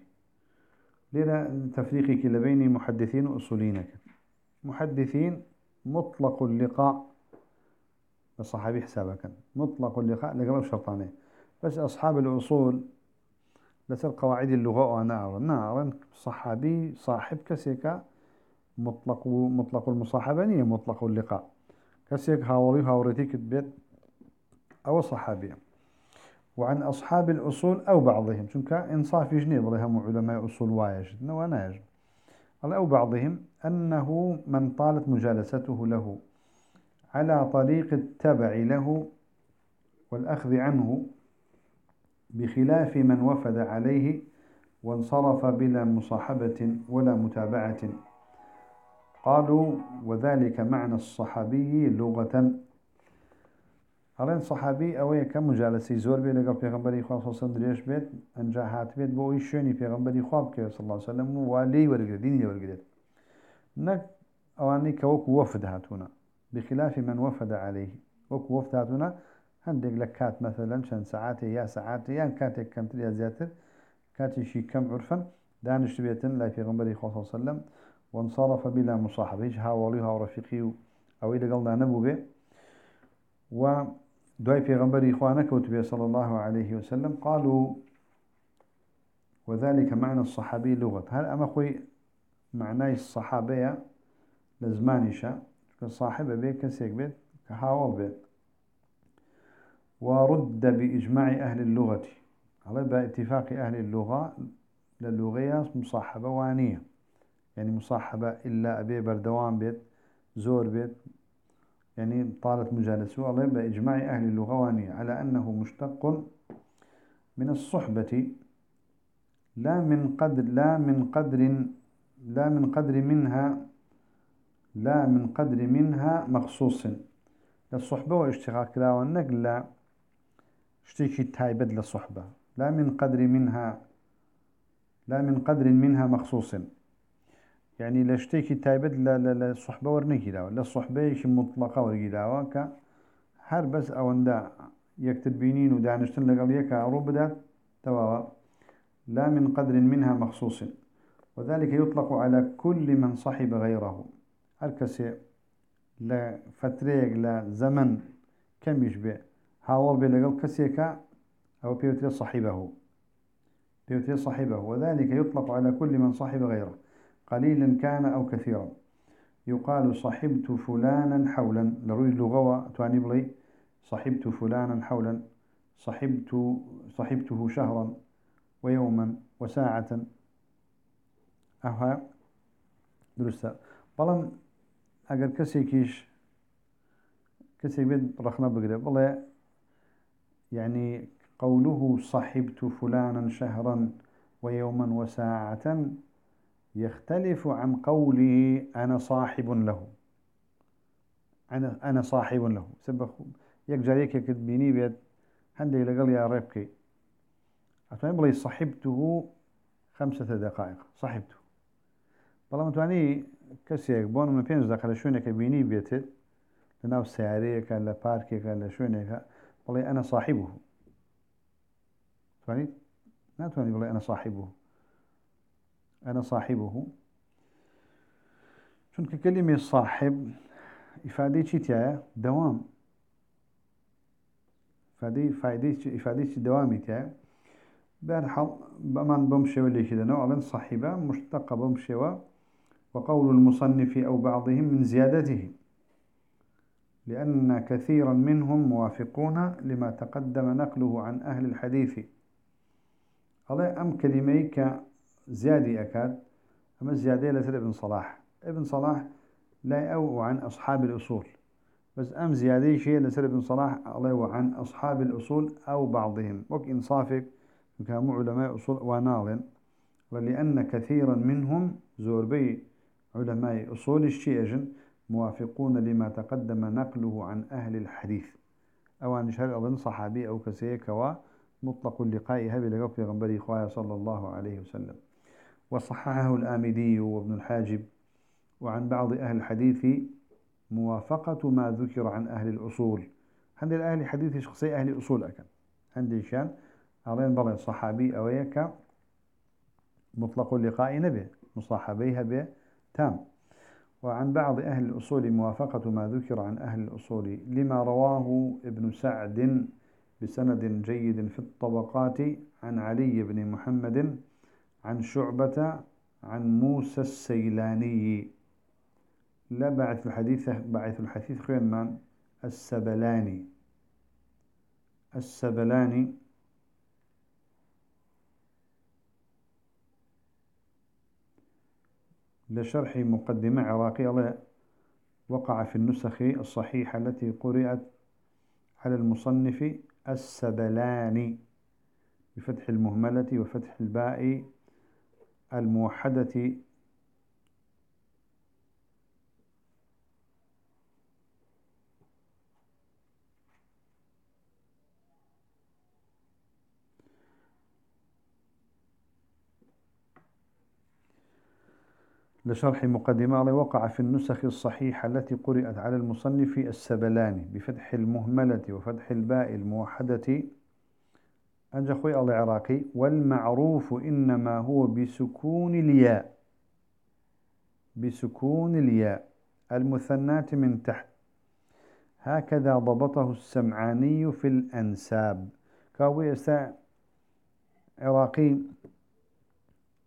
لذا تفريقي كلا بين محدثين وأصولين محدثين مطلق اللقاء الصحابي حسابك مطلق اللقاء لقرب شرطانه بس أصحاب الأصول لسر قواعد اللغة وأنا أرى نعم صحابي صاحب كسيكا مطلق مطلق المصاحبة نية مطلق اللقاء كسيك هاوري هاورتي كتبت أو صحابي. وعن أصحاب الأصول أو بعضهم شنك إنصاف يجني برهم علماء أصول وايج وناج أو بعضهم أنه من طالت مجالسته له على طريق التبع له والأخذ عنه بخلاف من وفد عليه وانصرف بلا مصاحبة ولا متابعة قالوا وذلك معنى الصحابي لغة هلين صحابي أوي كم مجالسي زور بين لقى پیغمبري خواه صلى الله عليه وسلم دريش بيت أنجا هات بيت بوي شوني پیغمبري خواه كي صلى الله عليه وسلم ولي ورقل ديني ورقل نك أواني كوك وفد هاتونا بخلاف من وفد عليه وك وفد هاتونا هندق لكات مثلا شن ساعاتي يا ساعاتي يا كاتك كانت يا زياتر كاتي شي كم عرفا دانش بيتن لا پیغمبري خواه صلى الله عليه وسلم وانصرف بلا مصاحبه هاوليها ورفيقي أو إذا قلنا نبو به و دعاء پیغمبر إخوانك وتبي صلى الله عليه وسلم قالوا وذلك معنى الصحابي لغة. هل أما خوي معناه الصحابية لزمانشا كصاحب بيت كسيك بيت كحاول بيت. ورد بإجماع أهل اللغة على باتفاق أهل اللغة للغية مصاحبة وانية، يعني مصاحبة إلا أبي بردوان بيت زور بيت، يعني طالت مجالسه الله بإجماع أهل اللغة وانية على أنه مشتق من الصحبة لا من قدر لا من قدر لا من قدر منها لا من قدر منها مخصوص. الصحبة واشتغاك لا والنقل لا اشتكي تايبد للصحبة لا من قدر منها لا من قدر منها مخصوص، يعني لاشتكي تايبد للصحبة ورنكي لا للصحبة مطلقة ورقي ك هر بس أوندا يكتب بينين ودانشتن لقل يكا عروب تواوا لا من قدر منها مخصوص. وذلك يطلق على كل من صحب غيره. هركسي لا فتريق لا زمن كم يشبه هاول بلقل كسيكا أو بيوتري صاحبه بيوتري صاحبه. وذلك يطلق على كل من صاحب غيره قليلا كان أو كثيرا. يقال صحبت فلانا حولا لروي اللغة تواني بلي صحبت فلانا حولا صحبت صحبته شهرا ويوما وساعة أها درستا. بلان أجر كسي كيش كسي بيد رخنا بقدر والله يعني قوله صحبت فلانا شهرا ويوما وساعة يختلف عن قوله أنا صاحب له. أنا أنا صاحب له سبب يكجريك كتبيني بيد عندي لقل يا ربكي أتمنى بلي صحبته خمسة دقائق صحبته والله متواني كسيك بون من بينز دقل شوينك بيني بيتت لناو سياريك ولا باركيك ولا شوينك بلي أنا صاحبه تواني لا تواني بلي أنا صاحبه أنا صاحبه شونك كلمة صاحب إفادة تيا دوام فدي فائدة إفادة دوامي تيا بهالحال بأمان بمشي واللي كذا نوع من صاحبة مشتقة بمشي. وقول المصنف أو بعضهم من زيادته لأن كثيرا منهم موافقون لما تقدم نقله عن أهل الحديث. الله أم كلميك زيادة أكاد أما الزيادة لسر ابن صلاح ابن صلاح لا أو عن أصحاب الأصول بس أم زيادة شيء لسر ابن صلاح الله عن أصحاب الأصول أو بعضهم وك إنصافك كانوا علماء أصول وناظن. ولأن كثيرا منهم زوربي علماء أصول الشيء موافقون لما تقدم نقله عن أهل الحديث أو عن شهر أظن صحابي أو كسيك ومطلق اللقاء هبي لقب في غنبري خواه صلى الله عليه وسلم. وصححه الآمدي وابن الحاجب وعن بعض أهل الحديث موافقة ما ذكر عن أهل الأصول. عند أهل الحديث شخصي أهل الأصول أكن عندي شان أرين بلد صحابي أويك مطلق اللقاء نبي مصاحبيها به تام. وعن بعض أهل الأصول موافقة ما ذكر عن أهل الأصول لما رواه ابن سعد بسند جيد في الطبقات عن علي بن محمد عن شعبة عن موسى السيلاني لا بعث الحديث بعث الحديث خير من السبلاني السبلاني لشرح مقدمة عراقية وقع في النسخ الصحيحة التي قرأت على المصنف السبلاني بفتح المهملة وفتح الباء الموحدة لشرح مقدمة وقع في النسخ الصحيحة التي قرأت على المصنف السبلاني بفتح المهملة وفتح الباء الموحدة أنجى خوي العراقي والمعروف إنما هو بسكون الياء بسكون الياء المثناة من تحت هكذا ضبطه السمعاني في الأنساب. كاوي سا عراقي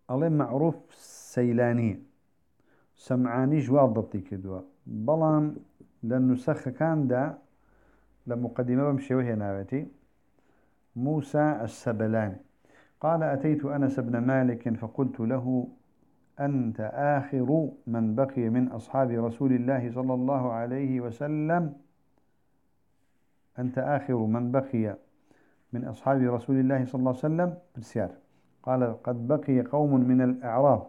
الله معروف سيلاني سمعاني جواب ضبطي كدوا بلان لأنه سخ كان دا لمقدمة بمشي وهي ناوتي موسى السبلاني قال أتيت أنس بن مالك فقلت له أنت آخر من بقي من أصحاب رسول الله صلى الله عليه وسلم أنت آخر من بقي من أصحاب رسول الله صلى الله عليه وسلم بالسيار قال قد بقي قوم من الأعراب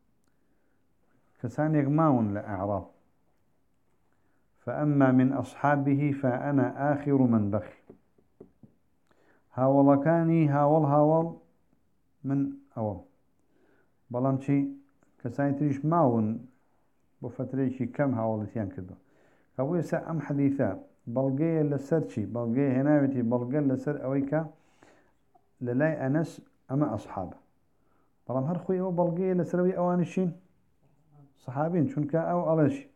كسان يغماون لأعراب فأما من أصحابه فأنا آخر من بقي هاول كاني هاول هاول من أول بلانشي كسان تريش ماون بفتريشي كم هاولتيان كده فأبو يسا أم حديثا بلغي لسرشي بلغي هناوتي بلغي لسر أويكا للاي أنس أما أصحابه طالما هالخوي أو بلغي لسروي أوانشين صحابين شنك أو ألاشي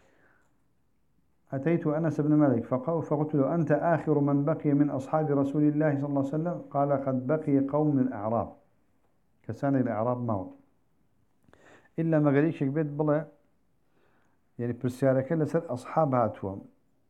أتيت أنس بن مالك فقلت له أنت آخر من بقي من أصحاب رسول الله صلى الله عليه وسلم قال قد بقي قوم من الأعراب كسان الأعراب معه إلا ما قاليش بيت بلا يعني برسيارك لسر أصحاباتهم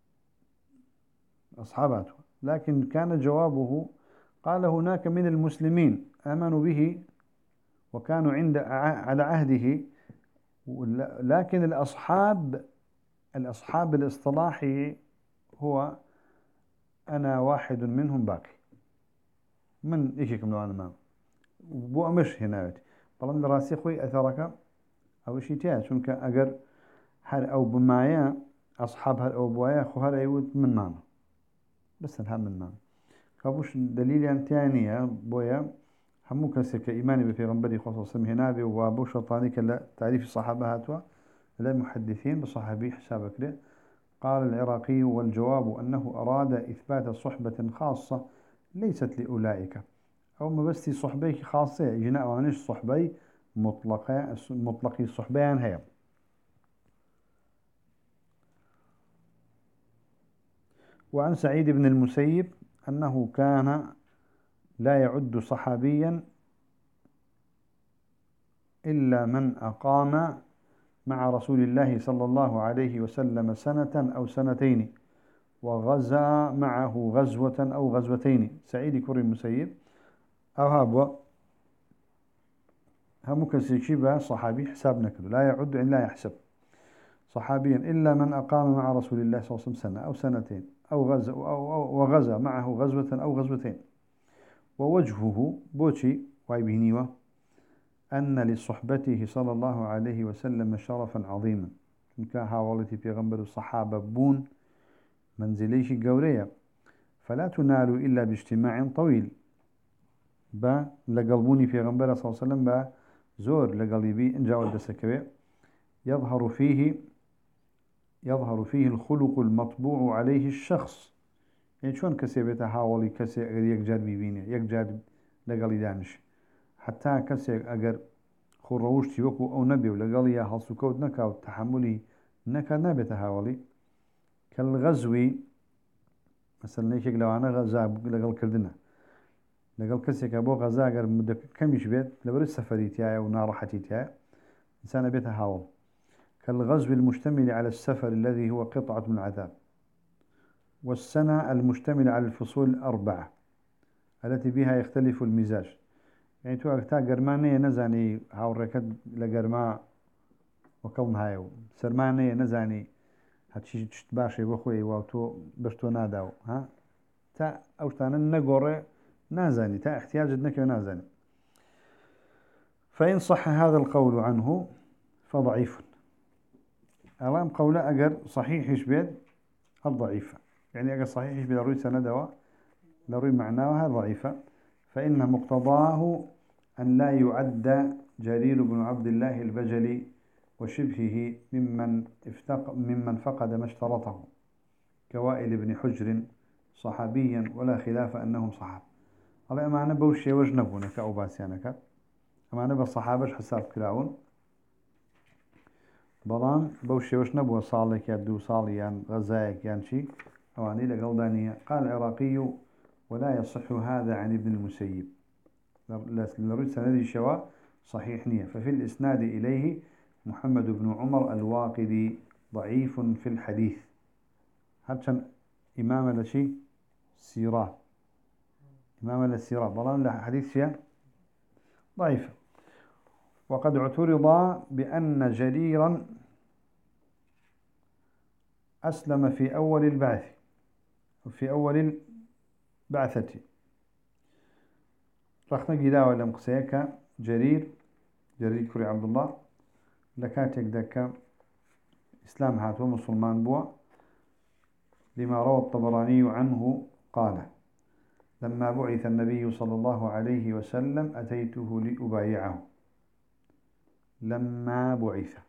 أصحاباتهم لكن كان جوابه قال هناك من المسلمين آمنوا به وكانوا عند على عهده لكن الأصحاب الأصحاب الاصطلاحي هو أنا واحد منهم باقي من إيشكم لو أنا ما بو أمش هنا طالما دراسي خوي أثرك أو شيء تاني شنك أجر هر أو بمايا أصحاب هر أو بوايا خو هر أيود من ماما بس الهم من ماما خابوش دليل يعني تانية بويا همو كسك إيماني بفيغنبري خصوصا هنا بي وابو شرطاني كلا تعريف الصحابة هاتوا لا محدثين بصحابي حسابك له قال العراقي والجواب أنه أراد إثبات صحبة خاصة ليست لأولئك أو ما بس صحبي خاصة جناء عنش صحبي مطلقة مطلقي صحبيان هي وعن سعيد بن المسيب أنه كان لا يعد صحابيا إلا من أقام مع رسول الله صلى الله عليه وسلم سنة أو سنتين وغزا معه غزوة أو غزوتين. سعيد كري المسيب أو هابوا هم كسيشبه صحابي حسابنا كله لا يعد إن لا يحسب صحابيا إلا من أقام مع رسول الله صلى الله عليه وسلم سنة أو سنتين أو غزا أو أو وغزا معه غزوة أو غزوتين. ووجهه بوشي وايبينيوه أن لصحبته صلى الله عليه وسلم شرفا عظيما كان حاولتي في غنبر الصحابة بون منزليش قورية فلا تنال إلا باجتماع طويل با لقلبوني في غنبر صلى الله عليه وسلم با زور لقلبي إن جاء الدسكوي يظهر فيه يظهر فيه الخلق المطبوع عليه الشخص يعني شون كسي بيتحاولي كسي يكجاد بيبيني يكجاد لقلي دانش حتى كسي أجر خروجتي وكو أو نبي ولقال يا هالسكوت نكا وتحملي نكا نبي تحاولي كالغزوي مثلا نيشك لو أنا غزا لقال كردنا لقال كسي كابو غزا أجر مدة كم يشبه لبرد سفري تاعي ونارحتي تاعي إنسان بي تحاول كالغزو المشتمل على السفر الذي هو قطعة من العذاب والسنة المشتمل على الفصول الأربعة التي بها يختلف المزاج يعني تو أكتا قرمانية نزاني هاو الركض لقرما وكون هايو سرمانية نزاني هاتشي تشتباشي بخوي وتو برتو ناداو ها تا أوشتانا نقوري نازاني تا احتياج نكي نازاني. فإن صح هذا القول عنه فضعيف ألام قول أجر صحيح يشبه الضعيفة يعني أجر صحيح يشبه لروي سندوا لروي معناها ضعيفة فإن مقتضاه أن لا يعد جرير بن عبد الله البجلي وشبهه ممن افتق ممن فقد ما اشترطه كوائل بن حجر صحابيا ولا خلاف أنهم صحاب. الله أما أنا بوشي وجنبونا كأوباسيانك أما أنا بالصحابة حساب كلاون بلان بوشي وجنبو صالك يدو صاليان غزايك يانشي أواني لقلدانية. قال العراقي ولا يصح هذا عن ابن المسيب لرد سندي شواء صحيح نية. ففي الإسناد إليه محمد بن عمر الواقدي ضعيف في الحديث. هرشان إمام لشي سيرة، إمام للسيرة بلان لحديث شيء ضعيف. وقد اعترض بأن جريرا أسلم في أول البعث، في أول البعثة. رخنا جداوة لم قسيك جرير جرير كري عبد الله لكاتك ذاك إسلام هاتو مسلمان بوا، لما روى الطبراني عنه قال: لما بعث النبي صلى الله عليه وسلم أتيته لأبايعه. لما بعث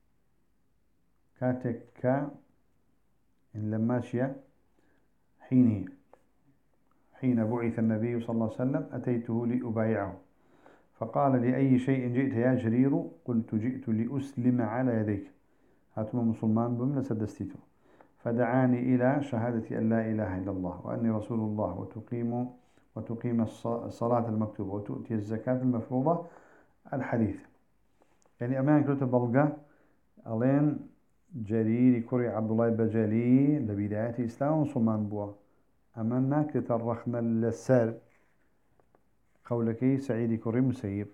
كاتك إن لما شيء حين حين بعث النبي صلى الله عليه وسلم أتيته لأبايعه، فقال: لأي شيء جئت يا جرير؟ قلت: جئت لأسلم على يديك. هاتما مسلمان بمن سدستيته. فدعاني إلى شهادة أن لا إله إلا الله وأني رسول الله، وتقيم وتقيم الصلاة المكتوبة وتؤتي الزكاة المفروضة، الحديث. يعني أمان كنت بلغة ألين جرير كري عبد الله بجلي لبداية إسلام مسلمان بوا. أمان ناك تترخنا للسر قولك سعيد كري مسيب.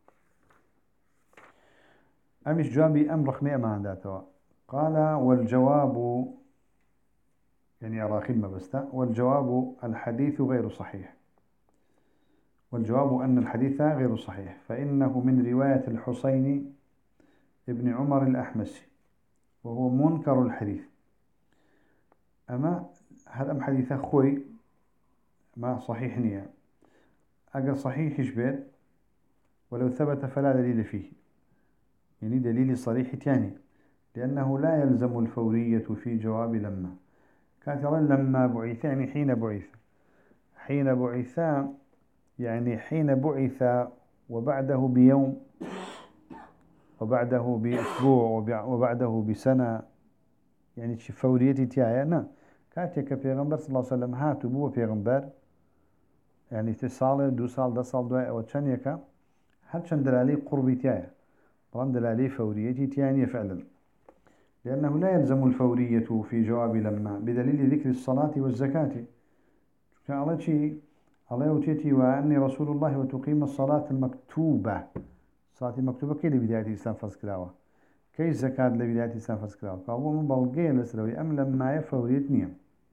أمش جوابي أم رخني أمان ذاته. قال: والجواب يعني أراخي ما بستا، والجواب الحديث غير صحيح. والجواب أن الحديث غير صحيح، فإنه من رواية الحسين ابن عمر الأحمسي، وهو منكر الحديث. أما هل أم حديث خوي ما صحيح نية، أجر صحيح شبيت ولو ثبت فلا دليل فيه، يعني دليل صريح تاني، لأنه لا يلزم الفورية في جواب لما. كاترا لما بعث يعني حين بعث، حين بعث يعني حين بعث وبعده بيوم وبعده بأسبوع وبعده بسنة، يعني فوريتي تيانا. كاتك بيغمبر صلى الله عليه وسلم هاتو بو بيغمبر يعني تسال دو سال دا سال دو او تشانيكا هاتشان دلالي قربي تيايا، طبعا دلالي فوريتي تيانية فعلا، لأنه لا يلزم الفورية في جواب لما بدليل ذكر الصلاة والزكاة. كان الله شيء الله يوتيتي وأني رسول الله وتقيم الصلاة المكتوبة. الصلاة المكتوبة كي لبداية الإسلام فاسكراوة، كي الزكاة لبداية الإسلام فاسكراوة، فهو من بلغي لسروي أم لما يفوريتني،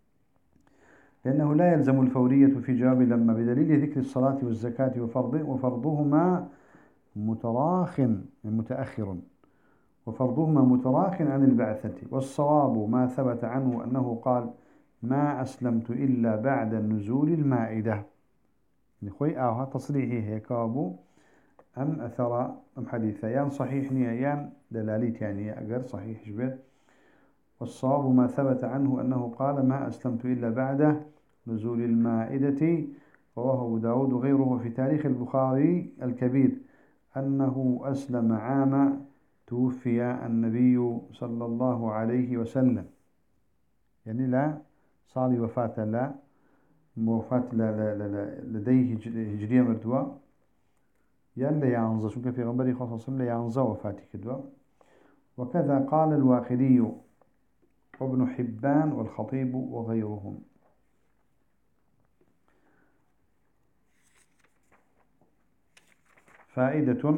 لأنه لا يلزم الفورية في جواب لما بدليل ذكر الصلاة والزكاة وفرض وفرضهما متراخ متأخر وفرضهما متراخ عن البعثة. والصواب ما ثبت عنه أنه قال: ما أسلمت إلا بعد نزول المائدة. نخوي آوها تصريحي هيك أبو أم أثر أم حديثة يان صحيح نيان دلاليت يعني أقر صحيح جبت. والصواب ما ثبت عنه أنه قال: ما أسلمت إلا بعد نزول المائدة. رواه أبو داود وغيره في تاريخ البخاري الكبير أنه أسلم عام توفي النبي صلى الله عليه وسلم، يعني لا صالي وفاة لا وفاة لا لا لا لديه هجرية مردوى، يعني لا يعنزى شو في غنبري خاصة لا يعنزى وفاتي كدوى. وكذا قال الواقدي وابن حبان والخطيب وغيرهم. فائدة: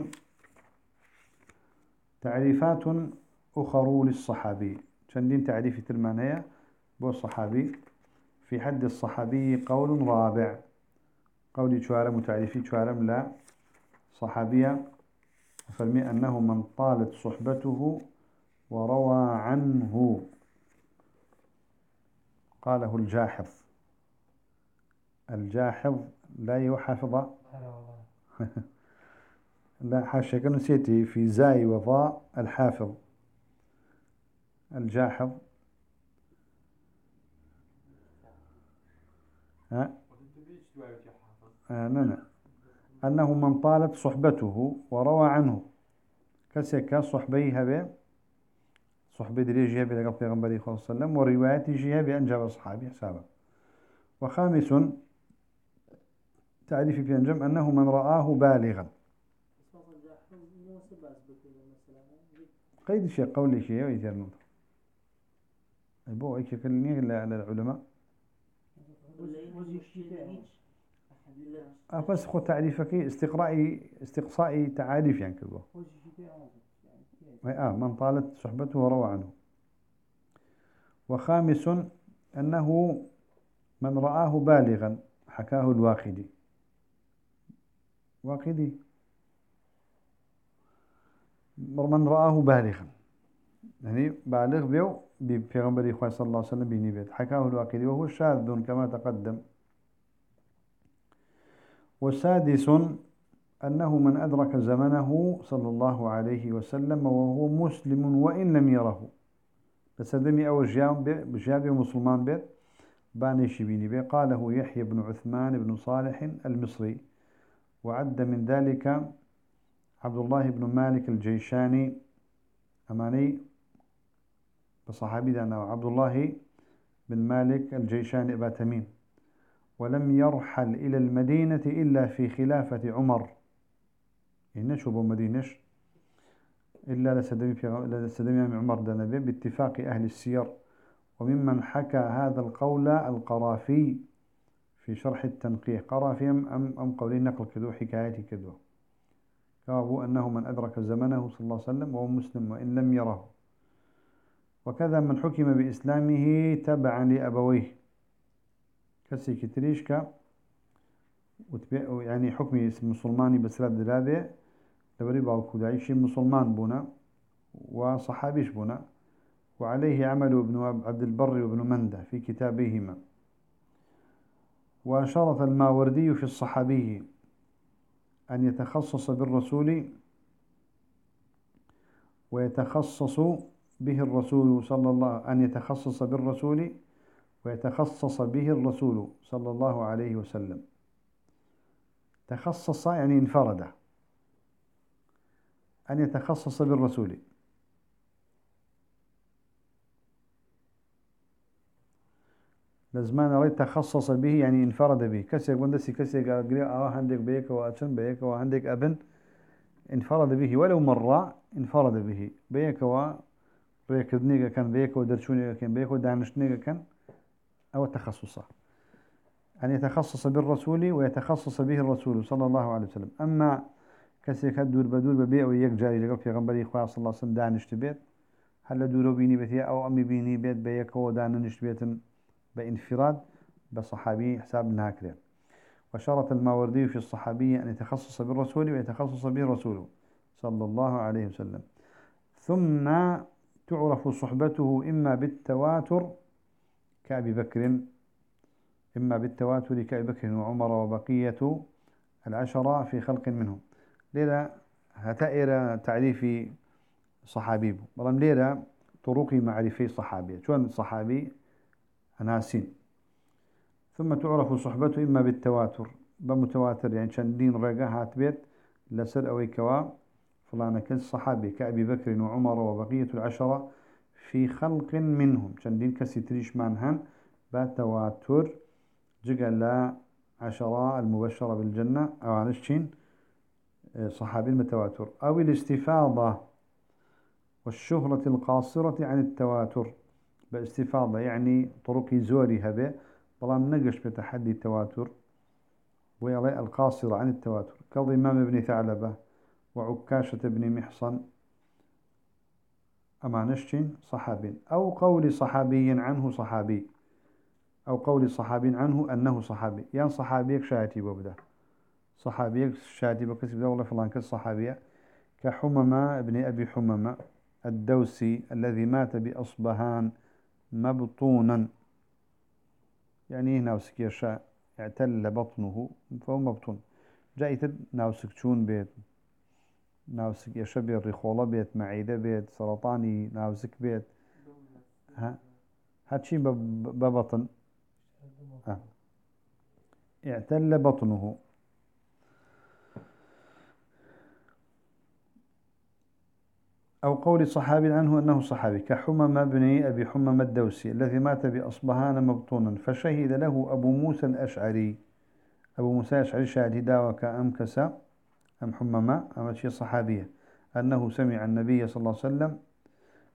تعريفات أخرى للصحابي. شندين تعريف تلمانية بو الصحابي. في حد الصحابي قول رابع، قولي شوارم وتعريفي شوارم لا صحابية، فرمي أنه من طالت صحبته وروى عنه. قاله الجاحظ. الجاحظ لا يحافظ لا حاشا كانوا سيتي في زاي وضاء الحافظ. الجاحظ ها آه نعم أنه من طالت صحبته وروى عنه، كسك صحبيها به صحبي دريجها به لقب پیغمبري صلى الله عليه وسلم، ورواياتها بأنجاب أصحابه حسابه. وخامس تعريف بأنجم أنه من رآه بالغا. قيد شيء قولي شيء ويترنون أبوه أيش كلني للعلماء أبس خو تعريفك استقرائي استقصائي تعاريف يعني كذا آه من طالت صحبته وروى عنه. وخامس أنه من رآه بالغا حكاه الواقدي واقدي من رآه بالغا يعني بالغ بيو بيغمبر إخوة صلى الله عليه وسلم بيني بيت حكاه الواقدي وهو شاذ كما تقدم. وسادس أنه من أدرك زمنه صلى الله عليه وسلم وهو مسلم وإن لم يره بس دمي أول جابي مسلمان بيت بانيش بيني بي قاله يحيى بن عثمان بن صالح المصري. وعد من ذلك عبد الله بن مالك الجيشاني أماني بصحابي دانا عبد الله بن مالك الجيشاني أبا تميم ولم يرحل إلى المدينة إلا في خلافة عمر إنش هو مدينش إلا لسدمي في لسدمي عمر دانا باتفاق أهل السير. وممن حكى هذا القول القرافي في شرح التنقيح قرافي أم أم قولين نقل كذو حكاياتي كذو قالوا أنه من أدرك زمنه صلى الله عليه وسلم وهو مسلم وإن لم يره. وكذا من حكم بإسلامه تبعا لأبويه كسي كتريشكا يعني حكمي مسلماني بسرد دلابه لبري باوكو دايشي مسلمان بنا وصحابيش بنا. وعليه عمل ابن عبد البر وابن مندة في كتابيهما. وشرط الماوردي في الصحابي أن يتخصص بالرسول ويتخصص به الرسول صلى الله أن يتخصص بالرسول ويتخصص به الرسول صلى الله عليه وسلم. تخصص يعني انفرد. أن يتخصص بالرسول لزمان رأي تخصص به يعني انفرد به كسي يقول دسي كسي قال آه عندك بيك وأتن بيك وعندك أبن انفرد به ولو مرة انفرد به بيك وريكدنيك كان بيك ودرشونيك كان بيك ودانشنيك كان أو تخصصه أن يتخصص بالرسول ويتخصص به الرسول صلى الله عليه وسلم. أما كسي كدور بدور ببيع ويك جاري لقل في غنبري إخوة صلى الله عليه وسلم دانشت بيت هل دورو بيني بيت أو أمي بيني بيت بيك ودانشت بيت بانفراد بصحابي حساب ناكره. وشرط الماوردي في الصحابي أن يتخصص بالرسول ويتخصص به الرسول صلى الله عليه وسلم. ثم تعرف صحبته إما بالتواتر كأبي بكر إما بالتواتر كأبي بكر وعمر وبقية العشرة في خلق منهم. ليلة هتائر تعريف صحابي بلام ليلة طرق معرفي صحابي شون صحابي أناسين. ثم تعرف صحبته إما بالتواتر بمتواتر يعني شندين رقاهات بيت لسر أو كوا فلان كان صحابي كأبي بكر وعمر وبقية العشرة في خلق منهم شندين كسي تريش معنهن بتواتر جقل لا عشرة المبشرة بالجنة أو عنشين صحابي المتواتر أو الاستفاضة والشهرة القاصرة عن التواتر باستفاضة يعني طرق زوري هبه بلام نقش بتحدي التواتر ويلي القاصرة عن التواتر كالإمام ابن ثعلبة وعكاشة بن محصن أمانشتين صحابي أو قول صحابي عنه صحابي أو قول صحابي عنه أنه صحابي يعني صحابيك شاتي ببدا صحابيك شاتي بكسب دولة فلان كالصحابية كحممة ابن أبي حممة الدوسي الذي مات بأصبهان مبطونا يعني ناوسك يشاء اعتل بطنه فهو مبطون جايت ناوسك تشون بيت ناوسك يشبه الرخولة بيت معيدة بيت سرطاني ناوسك بيت ها هاتشي ببطن ها. اعتل بطنه أو قول صحابي عنه أنه صحابي كحمم بن أبي حمم الدوسي الذي مات بأصبهان مبطونا فشهد له أبو موسى الأشعري أبو موسى الأشعري شاهد داوك أمكس أم حمم أم شيء صحابية أنه سمع النبي صلى الله عليه وسلم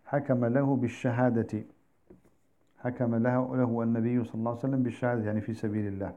حكم له بالشهادة، حكم له له النبي صلى الله عليه وسلم بالشهادة يعني في سبيل الله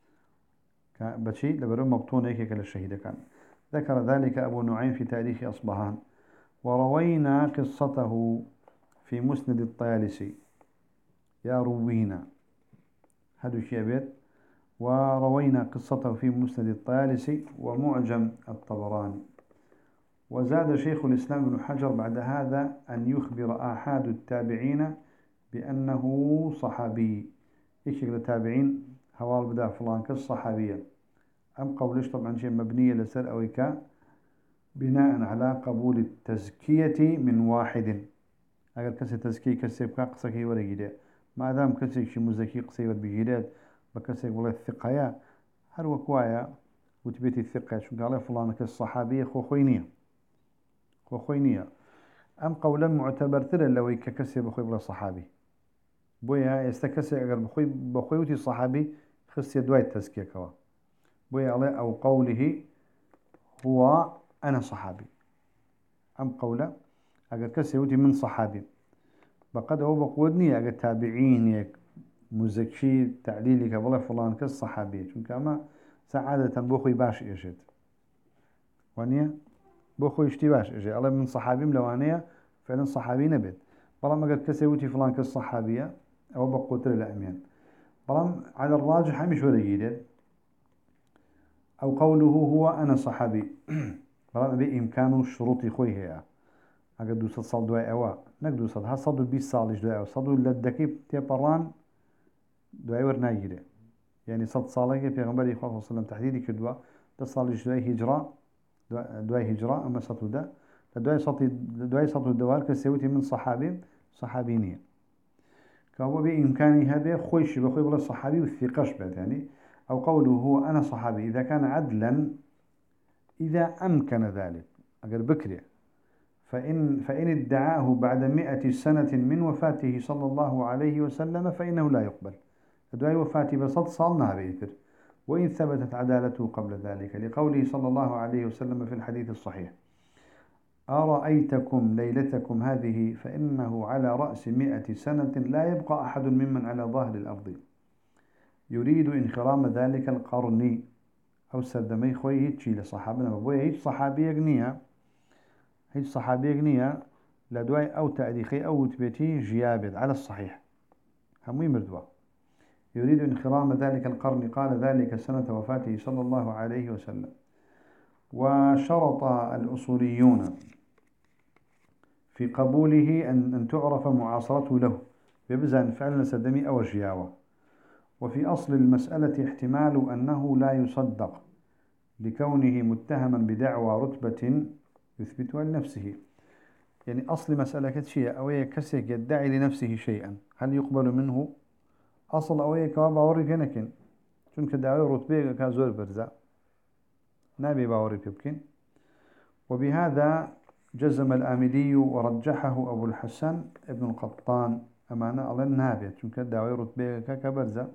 بشيء لبرم مبطون هيك كلا الشهيد كان. ذكر ذلك أبو نعيم في تاريخ أصبهان. وروينا قصته في مسند الطيالسي، يا روينا هذا شيء بيت. وروينا قصته في مسند الطيالسي ومعجم الطبراني. وزاد شيخ الإسلام بن حجر بعد هذا أن يخبر آحاد التابعين بأنه صحابي. إيش التابعين هوال بدأ فلان كالصحابية. أم قولش طبعا شيء مبنية لسر أو إكا بناء على قبول التزكية من واحد. أجر كسر تزكية كسر بقى قصكي ولا جديد، ما دام كسر شيء مزكي قصير بجديد بكسر ولا الثقة هل وكوايا وتبيت الثقة شو قال فلان كالصحابية خو خوينية خو خوينية. أم قولا معتبر ترى لو يكسر بخوي بلا صحابي بويا يستكسر أجر بخوي بخوي وتي الصحابي خص يدوي التزكية كوا بويا عليه أو قوله هو أنا صحابي. أم قوله أجر كسر وتي من صحابي بقد هو بقودني أجر تابعين يك مزكي تعليلي كبلا فلان كالصحابي شو كما سعادة بخوي باش إيشت وانيا بخوي اشتي باش إيشت الله من صحابي ملوانية فعلا صحابي نبت بلام أجر كسر وتي فلان كالصحابية أو بقوتر الأمين بلام على الراجح مش ولا جيد. أو قوله هو أنا صحابي بلام بإمكانه شروط خوي هي أجر دوست صل دواء أوا نقدو صد ها صدو بيس صالش دواء أو صدو للدكيب تيبران دواء ورناجيده يعني صد صالح في غنبري صلى الله عليه وسلم تحديدي كدوا تصالش دواء هجرة دواء هجرة أما صدو ده دواء صد دواء صدو الدوار كسيوتي من صحابي صحابينية كهو بإمكانه هذا خويش بخوي بلا الصحابي والثقة بات يعني. أو قوله هو أنا صحابي إذا كان عدلا إذا أمكن ذلك أقل بكري فإن, فإن ادعاه بعد مئة سنة من وفاته صلى الله عليه وسلم فإنه لا يقبل. دعاء وفاته بصد صالنا بيتر وإن ثبتت عدالته قبل ذلك لقوله صلى الله عليه وسلم في الحديث الصحيح أرأيتكم ليلتكم هذه فإنه على رأس مئة سنة لا يبقى أحد ممن على ظهر الأرض يريد انخرام ذلك القرن أو سردمي خوي هيتشي لصحابنا بابويا هيت صحابي يغنية هيت صحابي يغنية لدواء أو تأريخي أو تبيتي جيابد على الصحيح همي مردوا يريد انخرام ذلك القرن قال ذلك سنة وفاته صلى الله عليه وسلم. وشرط الأصوليون في قبوله أن, أن تعرف معاصرته له ببزان فعلا سدمي أو جياوة. وفي أصل المسألة احتمال أنه لا يصدق لكونه متهما بدعوى رتبة يثبتها لنفسه. يعني أصل مسألة كتشيء أو يكسك يدعي لنفسه شيئا هل يقبل منه أصل أوي كواب باوري كنكن چونك دعوي رتبه كازور برزا نابي باوري بيبكن. وبهذا جزم الآمدي ورجحه أبو الحسن ابن القطان أمانة على النابي چونك دعوي رتبه كبرزا.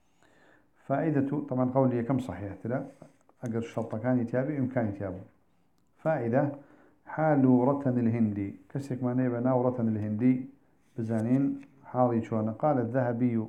فائدة طبعا قولي كم صحيح ترى أقر الشرط كان يتابع إمكان يتابع. فائدة حال رتن الهندي كسك ما نيبنا ورتن الهندي بزانين حالي شوانا. قال الذهبي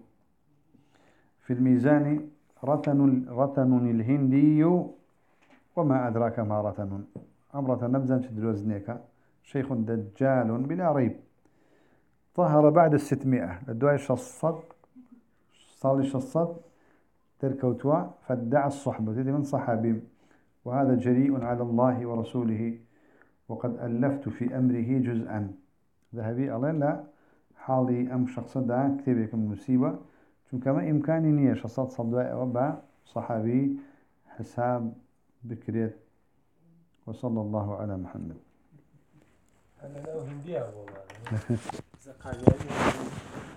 في الميزان رتن رتن الهندي وما أدراك ما رتن أمرة نبزا شدروزنيكا شيخ دجال بلا ريب ظهر بعد الستمائة لدواء الشصد صالي الشصد تركوتوا فادعى الصحبة من صحابي وهذا جريء على الله ورسوله وقد ألفت في أمره جزءا. ذهبي الله لا حالي أم شخص دا كتبك من مصيبة شو كما إمكاني نية شخصات صدواء وبا صحابي حساب بكريت. وصلى الله على محمد. أنا لو هندية والله